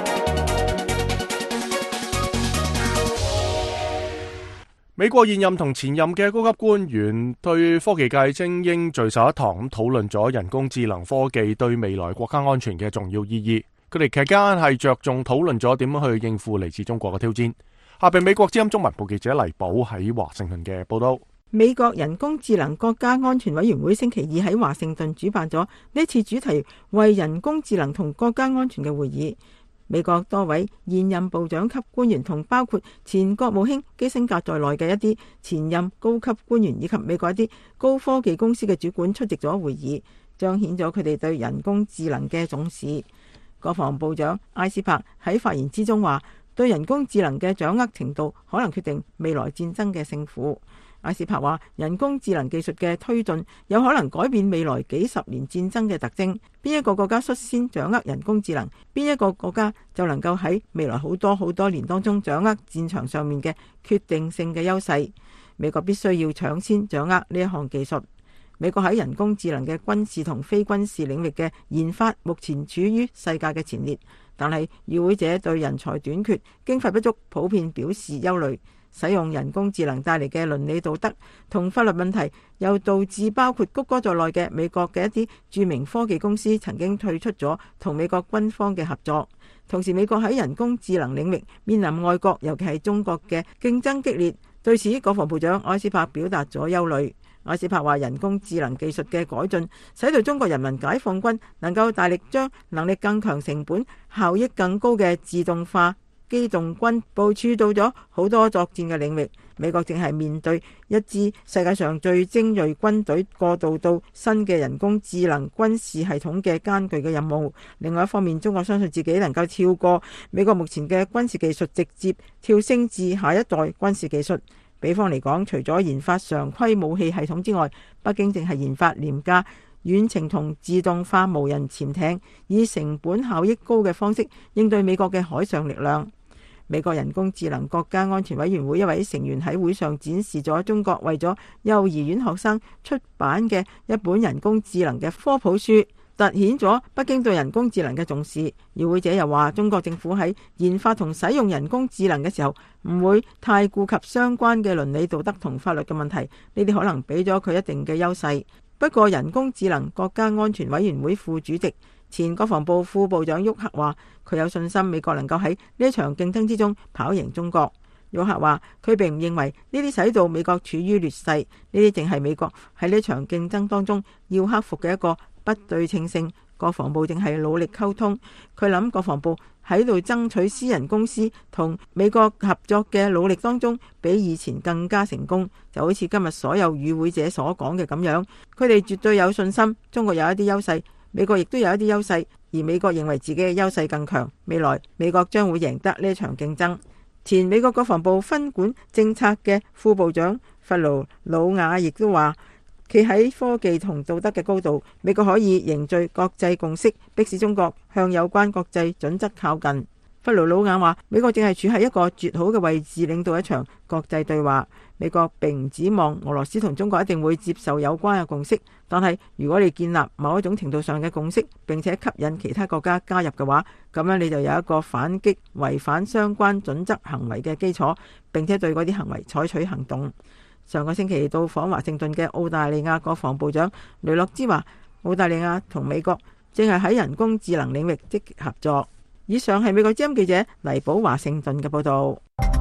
美國現任同前任嘅高級官員對科技界精英聚首一堂，咁討論咗人工智能科技對未來國家安全嘅重要意義。佢哋期間係着重討論咗點樣去應付嚟自中國嘅挑戰。下邊美國之音中文部記者黎寶喺華盛頓嘅報道。 美國人工智能國家安全委員會星期二喺華盛頓主辦咗呢次主題為人工智能同國家安全嘅會議。美國多位現任部長級官員同包括前國務卿基辛格在內嘅一啲前任高級官員以及美國一啲高科技公司嘅主管出席咗會議，彰顯咗佢哋對人工智能嘅重視。國防部長埃斯珀喺發言之中話，對人工智能嘅掌握程度可能決定未來戰爭嘅勝負。埃斯珀話，人工智能技術嘅推進有可能改變未來幾十年戰爭嘅特徵。邊一個國家率先掌握人工智能，邊一個國家就能夠喺未來好多好多年當中掌握戰場上面嘅決定性嘅優勢。美國必須要搶先掌握呢一項技術。美國喺人工智能嘅軍事同非軍事領域嘅研發目前處於世界嘅前列，但係與會者對人才短缺、經費不足普遍表示憂慮。使用人工智能帶嚟嘅倫理道德同法律問題，又導致包括谷歌在內嘅美國嘅一啲著名科技公司曾經退出咗同美國軍方嘅合作。同時，美國喺人工智能領域面臨外國，尤其係中國嘅競爭激烈。對此，國防部長埃斯珀表達咗憂慮。埃斯珀話，人工智能技術嘅改進，使到中國人民解放軍能夠大力將能力更強、成本效益更高嘅自動化機動軍部署到咗好多作戰嘅領域。美國正係面對一支世界上最精銳軍隊過渡到新嘅人工智能軍事系統嘅艱巨嘅任務。另外一方面，中國相信自己能夠跳過美國目前嘅軍事技術，直接跳升至下一代軍事技術。比方嚟講，除咗研發常規武器系統之外，北京正係研發廉價遠程同自動化無人潛艇，以成本效益高嘅方式應對美國嘅海上力量。美國人工智能國家安全委員會一位成員喺會上展示咗中國為咗幼兒園學生出版嘅一本人工智能嘅科普書，凸顯咗北京對人工智能嘅重視。與會者又話，中國政府喺研發同使用人工智能嘅時候，唔會太顧及相關嘅倫理道德同法律嘅問題，呢啲可能俾咗佢一定嘅優勢。不過，人工智能國家安全委員會副主席、前國防部副部長沃克話，佢有信心美國能夠喺呢一場競爭之中跑贏中國。沃克話，佢並唔認為呢啲使到美國處於劣勢，呢啲淨係美國喺呢場競爭當中要克服嘅一個不對稱性。國防部正係努力溝通，佢諗國防部喺度爭取私人公司同美國合作嘅努力當中，比以前更加成功。就好似今日所有與會者所講嘅咁樣，佢哋絕對有信心中國有一啲優勢，美國亦都有一啲優勢，而美國認為自己嘅優勢更強，未來美國將會贏得呢場競爭。前美國國防部分管政策嘅副部長弗勞魯瓦亦都話，企喺科技同道德嘅高度，美國可以凝聚國際共識，迫使中國向有關國際準則靠近。 弗盧魯瓦話：美國正係處喺一個絕好嘅位置，領導一場國際對話。美國並唔指望俄羅斯同中國一定會接受有關嘅共識，但係如果你建立某一種程度上嘅共識，並且吸引其他國家加入嘅話，咁樣你就有一個反擊違反相關準則行為嘅基礎，並且對嗰啲行為採取行動。上個星期到訪華盛頓嘅澳大利亞國防部長雷諾茲話：澳大利亞同美國正係喺人工智能領域積極合作。以上係美國之音記者黎寶華盛頓嘅報道。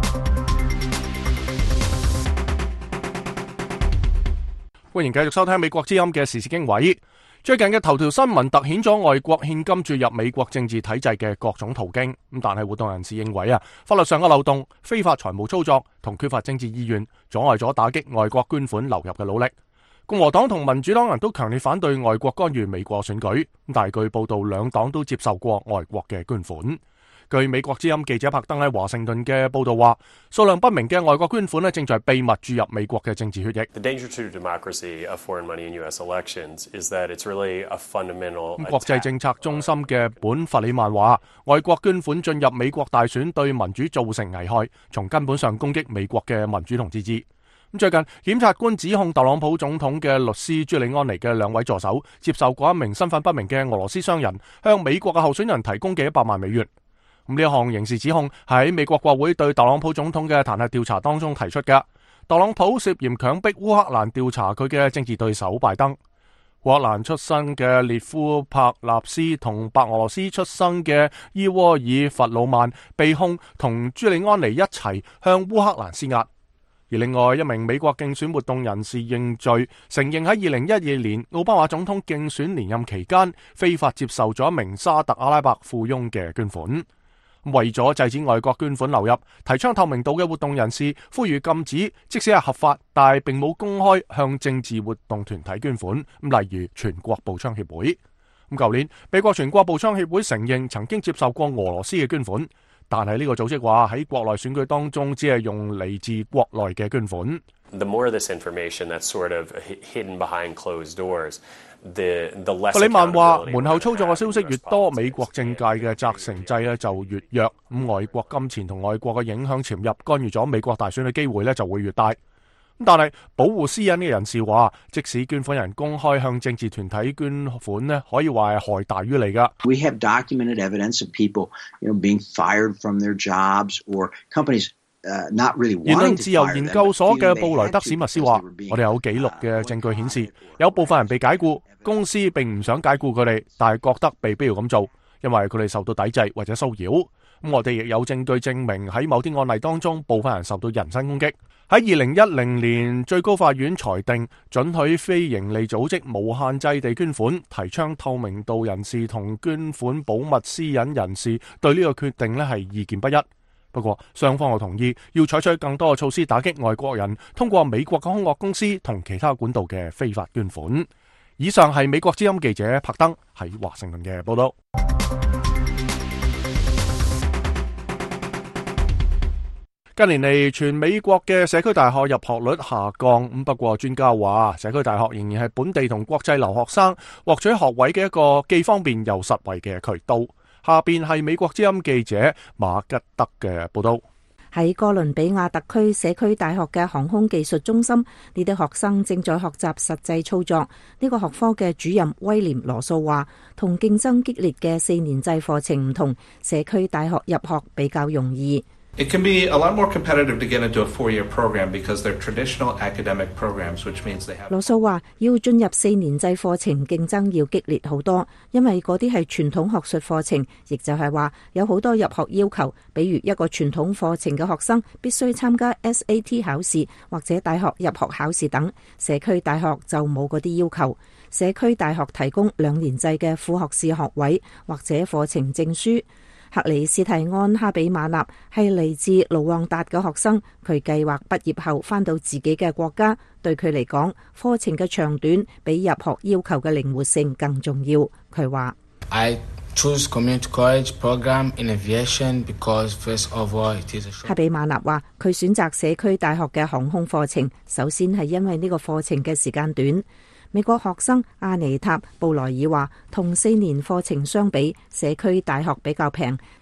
歡迎繼續收聽美國之音嘅時事經緯。最近嘅頭條新聞凸顯咗外國獻金注入美國政治體制嘅各種途徑，咁但係活動人士認為啊，法律上嘅漏洞、非法財務操作同缺乏政治意願，阻礙咗打擊外國捐款流入嘅努力。共和黨同民主黨人都強烈反對外國干預美國選舉，但係據報道兩黨都接受過外國嘅捐款。據美國之音記者柏登喺華盛頓嘅報道話，數量不明嘅外國捐款咧正在秘密注入美國嘅政治血液。 The danger to democracy of foreign money in U S elections is that it's really a fundamental attack. 國際政策中心嘅本弗里曼話，外國捐款進入美國大選對民主造成危害，從根本上攻擊美國嘅民主同自治。咁最近，檢察官指控特朗普總統嘅律師朱利安尼嘅兩位助手接受過一名身份不明嘅俄羅斯商人向美國嘅候選人提供嘅一百萬美元。咁呢一項刑事指控喺美國國會對特朗普總統嘅彈劾調查當中提出嘅。特朗普涉嫌強迫烏克蘭調查佢嘅政治對手拜登。烏克蘭出身嘅列夫帕納斯同白俄羅斯出生嘅伊沃爾弗魯曼被控同朱利安尼一齊向烏克蘭施壓。而另外一名美國競選活動人士認罪，承認喺二零一二年奧巴馬總統競選連任期間非法接受咗一名沙特阿拉伯富翁嘅捐款。為咗制止外國捐款流入，提倡透明度嘅活動人士呼籲禁止即使係合法但係並冇公開向政治活動團體捐款，例如全國步槍協會。咁舊年美國全國步槍協會承認曾經接受過俄羅斯嘅捐款，但係呢個組織話喺國內選舉當中只係用嚟自國內嘅捐款。 The more this information that's sort of hidden behind closed doors, the the less. 弗里曼話：門後操作嘅消息越多，美國政界嘅責成制咧就越弱。咁外國金錢同外國嘅影響潛入，干預咗美國大選嘅機會咧就會越大。但係保護私隱嘅人士話，即使捐款人公開向政治團體捐款咧，可以話係害大於利噶。 We have documented evidence of people, you know, being fired from their jobs or companies. 言論自由研究所嘅布萊德史密斯話：我哋有紀錄嘅證據顯示，有部分人被解僱，公司並唔想解僱佢哋，但係覺得被必要咁做，因為佢哋受到抵制或者騷擾。咁我哋亦有證據證明喺某啲案例當中，部分人受到人身攻擊。喺二零一零年，最高法院裁定准許非營利組織無限制地捐款，提倡透明度人士同捐款保密私隱人士對呢個決定咧係意見不一。不過，雙方又同意要採取更多嘅措施打擊外國人通過美國嘅空殼公司同其他管道嘅非法捐款。以上係美國之音記者柏登喺華盛頓嘅報道。近年嚟，全美國嘅社區大學入學率下降，咁不過專家話，社區大學仍然係本地同國際留學生獲取學位嘅一個既方便又實惠嘅渠道。下邊係美國之音記者馬吉德嘅報道。 喺哥倫比亞特區社區大學嘅航空技術中心，呢啲學生正在學習實際操作。呢個學科嘅主任威廉羅素話，同競爭激烈嘅四年制課程唔同，社區大學入學比較容易。 It can be a lot more competitive to get into a four-year program because they're traditional academic programs, which means they have. 羅素話：要進入四年制課程，競爭要激烈好多，因為嗰啲係傳統學術課程，亦就係話有好多入學要求，比如一個傳統課程嘅學生必須參加 S A T 考試或者大學入學考試等，社區大學就冇嗰啲要求。社區大學提供兩年制嘅副學士學位或者課程證書。克里斯提安哈比馬納係嚟自盧旺達嘅學生，佢計劃畢業後返到自己嘅國家。對佢嚟講，課程嘅長短比入學要求嘅靈活性更重要。佢話 I choose community college program in aviation because first of all it is a short. 哈比馬納話佢選擇社區大學嘅航空課程，首先係因為呢個課程嘅時間短。美國學生阿尼塔布萊爾話，同四年課程相比，社區大學比較平。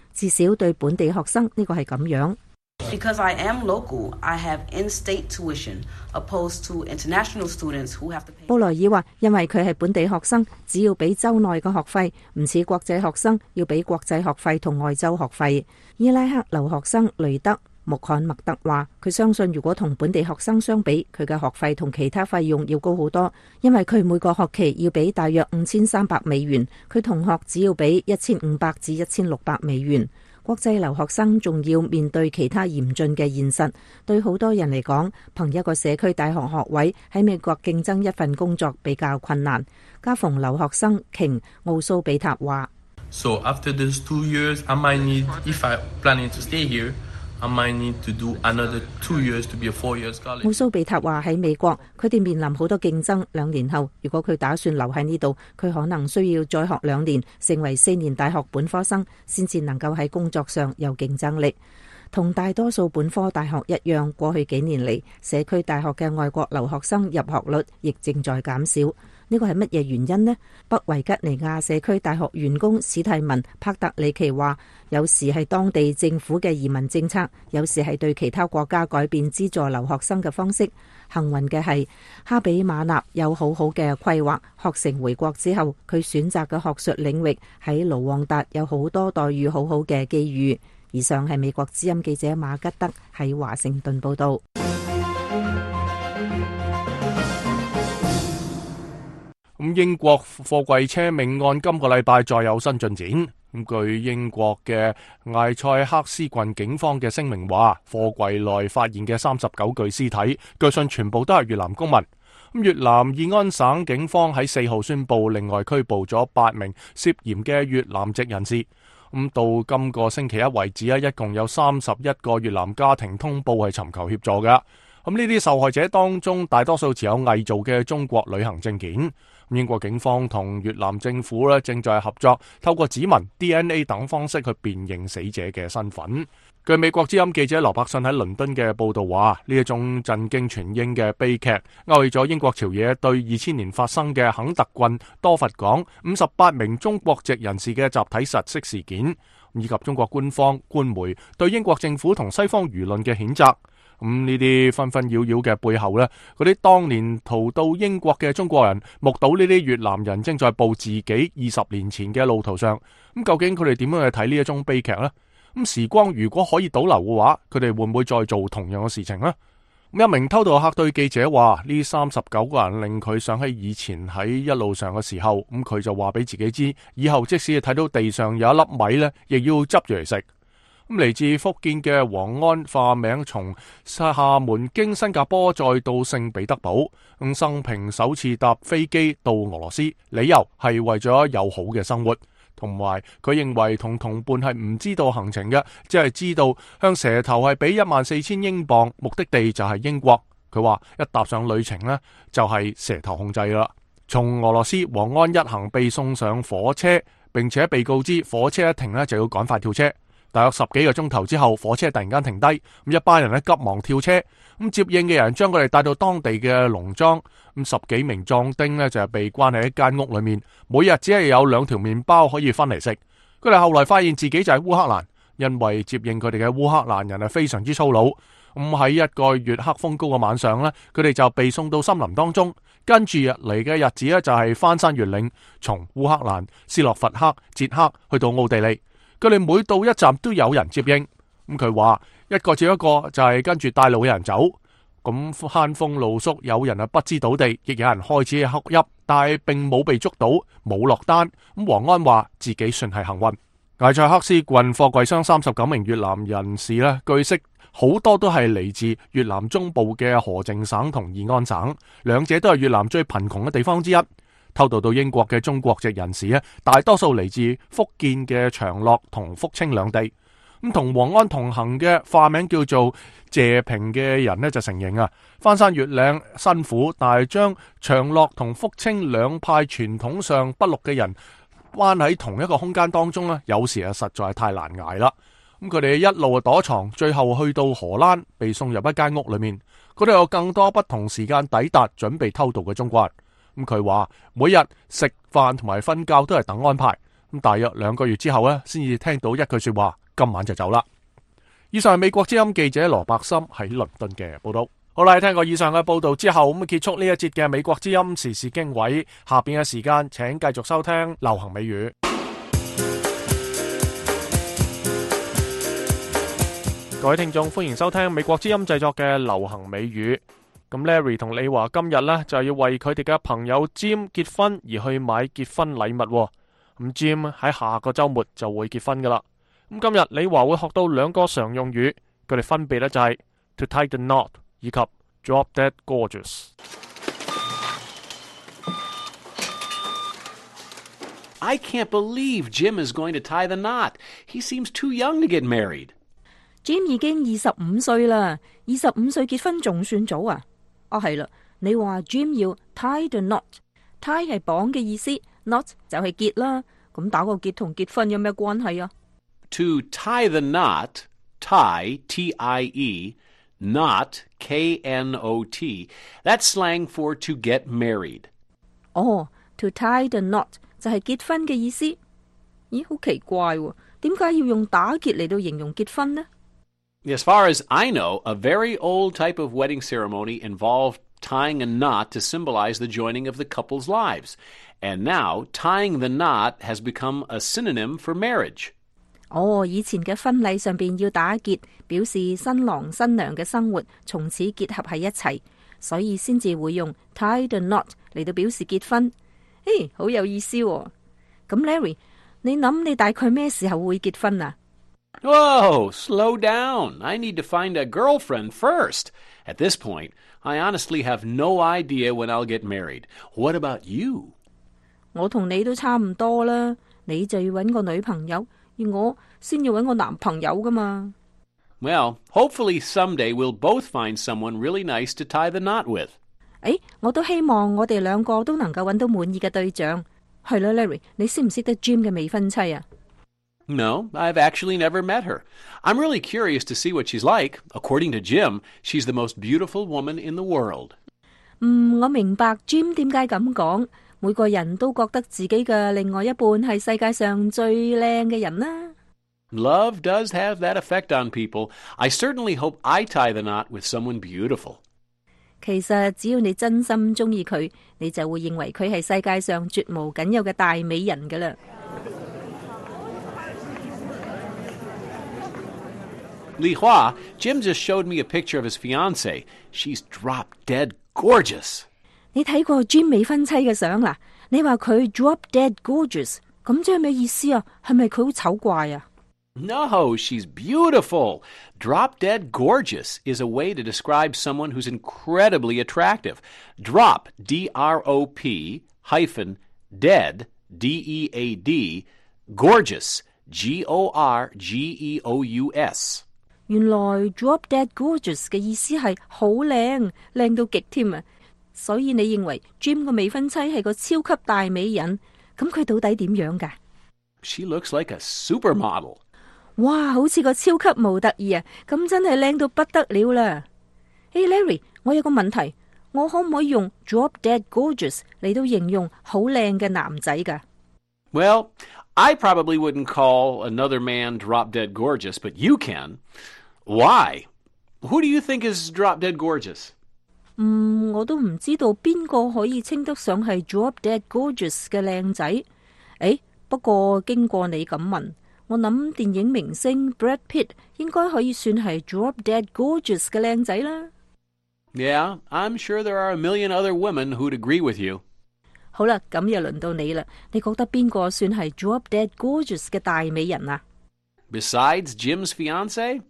至少對本地學生呢個係咁樣。 Because I am local, I have in-state tuition, opposed to international students who have to pay. 布萊爾話，因為佢係本地學生，只要俾州內嘅學費，唔似國際學生要俾國際學費同外州學費。伊拉克留學生雷德穆罕默德話，佢相信如果同本地學生相比，佢嘅學費同其他費用要高好多，因為佢每個學期要俾大約五千三百美元，佢同學只要俾一千五百至一千六百美元。國際留學生仲要面對其他嚴峻嘅現實，對好多人嚟講，憑一個社區大學學位喺美國競爭一份工作比較困難。加蓬留學生瓊奧蘇比塔話 ：So after these two years, I might need, if I planning to stay here, I might need to do another two years to be a four-year scholar. 奧蘇比塔話喺美國，佢哋面臨好多競爭。兩年後，如果佢打算留喺呢度，佢可能需要再學兩年，成為四年大學本科生，先至能夠喺工作上有競爭力。同大多數本科大學一樣，過去幾年嚟，社區大學嘅外國留學生入學率亦正在減少。呢個係乜嘢原因呢？北維吉尼亞社區大學員工史蒂文帕特里奇話，有時係當地政府嘅移民政策，有時係對其他國家改變資助留學生嘅方式。幸運嘅係，哈比馬納有好好嘅規劃，學成回國之後，佢選擇嘅學術領域喺盧旺達有好多待遇好好嘅機遇。以上係美國之音記者馬吉德喺華盛頓報道。 咁英國貨櫃車命案今個禮拜再有新進展。咁據英國嘅艾塞克斯郡警方嘅聲明話，貨櫃內發現嘅三十九具屍體，據信全部都係越南公民。咁越南義安省警方喺四號宣布，另外拘捕咗八名涉嫌嘅越南籍人士。咁到今個星期一為止咧，一共有三十一個越南家庭通報係尋求協助嘅。咁呢啲受害者當中，大多數持有偽造嘅中國旅行證件。英國警方同越南政府咧正在合作，透過指紋、D N A 等方式去辨認死者嘅身份。據美國之音記者羅伯遜喺倫敦嘅報道話，呢一種震驚全英嘅悲劇，勾起咗英國朝野對二千年發生嘅肯特郡多佛港五十八名中國籍人士嘅集體窒息事件，以及中國官方官媒對英國政府同西方輿論嘅譴責。咁呢啲紛紛擾擾嘅背後呢，嗰啲當年逃到英國嘅中國人目睹呢啲越南人正在步自己二十年前嘅路途上，咁究竟佢哋點樣去睇呢一宗悲劇呢？咁時光如果可以倒流嘅話，佢哋會唔會再做同樣嘅事情呢？一名偷渡客對記者話：呢三十九個人令佢想起以前喺一路上嘅時候，咁佢就話俾自己知，以後即使睇到地上有一粒米呢，亦要執住嚟食。咁嚟自福建嘅黃安化名從廈門經新加坡再到聖彼得堡，咁生平首次搭飛機到俄羅斯，理由係為咗有好嘅生活，同埋佢認為同同伴係唔知道行程嘅，只係知道向蛇頭係俾一萬四千英鎊，目的地就係英國。佢話一踏上旅程呢，就係蛇頭控制啦。從俄羅斯黃安一行被送上火車，並且被告知火車一停呢，就要趕快跳車。大約十幾個鐘頭之後，火車突然間停低，咁一班人咧急忙跳車，咁接應嘅人將佢哋帶到當地嘅農莊，咁十幾名壯丁呢就係被關喺一間屋裏面，每日只係有兩條麵包可以分嚟食。佢哋後來發現自己就係烏克蘭，因為接應佢哋嘅烏克蘭人係非常之粗魯。咁喺一個月黑風高嘅晚上呢，佢哋就被送到森林當中，跟住入嚟嘅日子呢，就係翻山越嶺，從烏克蘭、斯洛伐克、捷克去到奧地利。佢哋每到一站都有人接應，咁佢話一個接一個就係跟住帶路嘅人走，咁慳風露宿，有人啊不知倒地，亦有人開始哭泣，但係並冇被捉到，冇落單。咁黃安話自己算係幸運。艾塞克斯郡貨櫃箱三十九名越南人士呢，據悉好多都係嚟自越南中部嘅河靜省同義安省，兩者都係越南最貧窮嘅地方之一。偷渡到英國嘅中國籍人士咧，大多數嚟自福建嘅長樂同福清兩地。咁同黃安同行嘅化名叫做謝平嘅人呢，就承認啊，翻山越嶺辛苦，但係將長樂同福清兩派傳統上不睦嘅人關喺同一個空間當中呢，有時啊實在係太難捱啦。咁佢哋一路啊躲藏，最後去到荷蘭，被送入一間屋裏面。佢哋有更多不同時間抵達，準備偷渡嘅中國人。咁佢話每日食飯同埋瞓覺都係等安排，咁大約兩個月之後呢，先至聽到一句說話， 今晚就走啦。以上係美國之音記者羅伯森喺倫敦嘅報道。好啦，聽過以上嘅報道之後，咁結束呢一節嘅美國之音時事經緯。下邊嘅時間，請繼續收聽流行美語。各位聽眾，歡迎收聽美國之音製作嘅流行美語。咁 Larry 同李華今日呢，就要為佢哋嘅朋友 Jim 結婚而去買結婚禮物。咁 Jim 喺下個週末就會結婚噶啦。咁今日李華會學到兩個常用語，佢哋分別呢就係 to tie the knot 以及 drop dead gorgeous。 I can't believe Jim is going to tie the knot. He seems too young to get married. Jim 已經二十五歲啦，二十五歲結婚仲算早啊？哦係啦，你話 Jim 要 tie the knot，tie 係綁嘅意思 ，knot 就係結啦。咁打個結同結婚有咩關係啊？ To tie the knot, tie, T I E, knot, K N O T, that's slang for to get married. 哦 ，to tie the knot 就係結婚嘅意思。咦，好奇怪喎，點解要用打結嚟到形容結婚呢？ As far as I know, a very old type of wedding ceremony involved tying a knot to symbolize the joining of the couple's lives. And now, tying the knot has become a synonym for marriage. 哦，以前嘅婚禮上邊要打結，表示新郎新娘嘅生活從此結合喺一齊，所以先至會用 tie the knot 嚟到表示結婚。誒，好有意思喎。咁 Larry， 你諗你大概咩時候會結婚啊？ Whoa, slow down. I need to find a girlfriend first. At this point, I honestly have no idea when I'll get married. What about you? 我同你都差唔多啦，你就要搵個女朋友，而我先要搵個男朋友噶嘛。 Well, hopefully someday we'll both find someone really nice to tie the knot with. 誒，我都希望我哋兩個都能夠搵到滿意嘅對象。係啦 ，Larry， 你識唔識得 Jim 嘅未婚妻啊？ No, I've actually never met her. I'm really curious to see what she's like. According to Jim, she's the most beautiful woman in the world. 嗯，我明白 Jim 點解咁講。每個人都覺得自己嘅另外一半係世界上最靚嘅人啦。 Love does have that effect on people. I certainly hope I tie the knot with someone beautiful. 其實只要你真心中意佢，你就會認為佢係世界上絕無僅有嘅大美人噶啦。 Li Hua, Jim just showed me a picture of his fiancée. She's drop dead gorgeous. 你睇過 Jim 未婚妻嘅相啦？你話佢 drop dead gorgeous， 咁即係咩意思啊？係咪佢好醜怪啊？ No, she's beautiful. Drop dead gorgeous is a way to describe someone who's incredibly attractive. Drop, D R O P, hyphen, dead, D E A D, gorgeous, G O R G E O U S. 原來 drop dead gorgeous 嘅意思係好靚，靚到極添啊！所以你認為 Jim 個未婚妻係個超級大美人，咁佢到底點樣㗎？ She looks like a supermodel. 哇，好似個超級模特兒啊！咁真係靚到不得了啦！誒、hey, Larry， 我有個問題，我可唔可以用 drop dead gorgeous 嚟到形容好靚嘅男仔㗎？ Well, I probably wouldn't call another man drop dead gorgeous, but you can. Why? Who do you think is drop dead gorgeous? 嗯，我都唔知道邊個可以稱得上係 drop dead gorgeous 嘅靚仔。誒，不過經過你咁問，我諗電影明星 Brad Pitt 應該可以算係 drop dead gorgeous 嘅靚仔啦。 Yeah, I'm sure there are a million other women who'd agree with you. 好啦，咁又輪到你啦。你覺得邊個算係 drop dead gorgeous 嘅大美人啊？ Besides Jim's fiancée?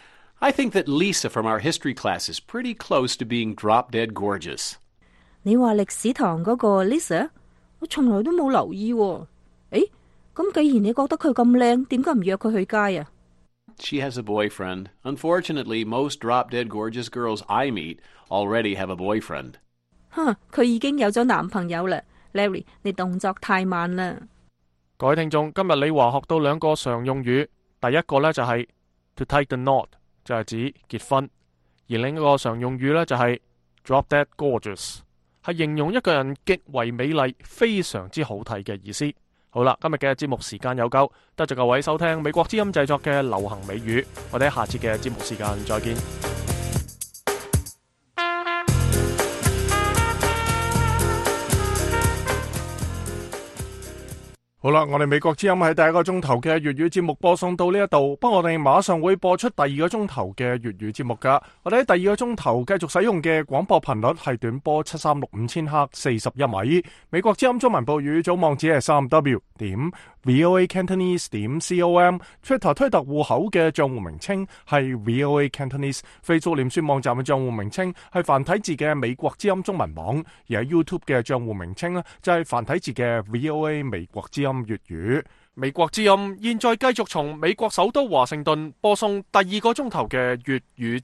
I think that Lisa from our history class is pretty close to being drop dead gorgeous. 你話歷史堂嗰個 Lisa， 我從來都冇留意喎。誒，咁既然你覺得佢咁靚，點解唔約佢去街啊？ She has a boyfriend. Unfortunately, most drop dead gorgeous girls I meet already have a boyfriend. 哼，佢已經有咗男朋友啦。Larry， 你動作太慢啦。 各位聽眾，今日李華學到兩個常用語，第一個呢就係 to tie the knot， 就係指結婚，而另一個常用語呢就係 drop dead gorgeous， 係形容一個人極為美麗、非常之好睇嘅意思。 好啦，今日嘅節目時間有夠，多謝各位收聽美國之音製作嘅流行美語，我哋喺下次嘅節目時間再見。好啦，我哋美國之音喺第一個鐘頭嘅粵語節目播送到呢一度，不過我哋馬上會播出第二個鐘頭嘅粵語節目噶。我哋喺第二個鐘頭繼續使用嘅廣播頻率係短波七三六五千赫四十一米。美國之音中文報語組網址係三 w 點 voa cantonese 點 com，Twitter 推特戶口嘅賬戶名稱係 voa cantonese，Facebook 臉書網站嘅賬戶名稱係繁體字嘅美國之音中文網，而喺 YouTube 嘅賬戶名稱呢就係繁體字嘅 voa 美國之音粵語。美國之音現在繼續從美國首都華盛頓播送第二個鐘頭嘅粵語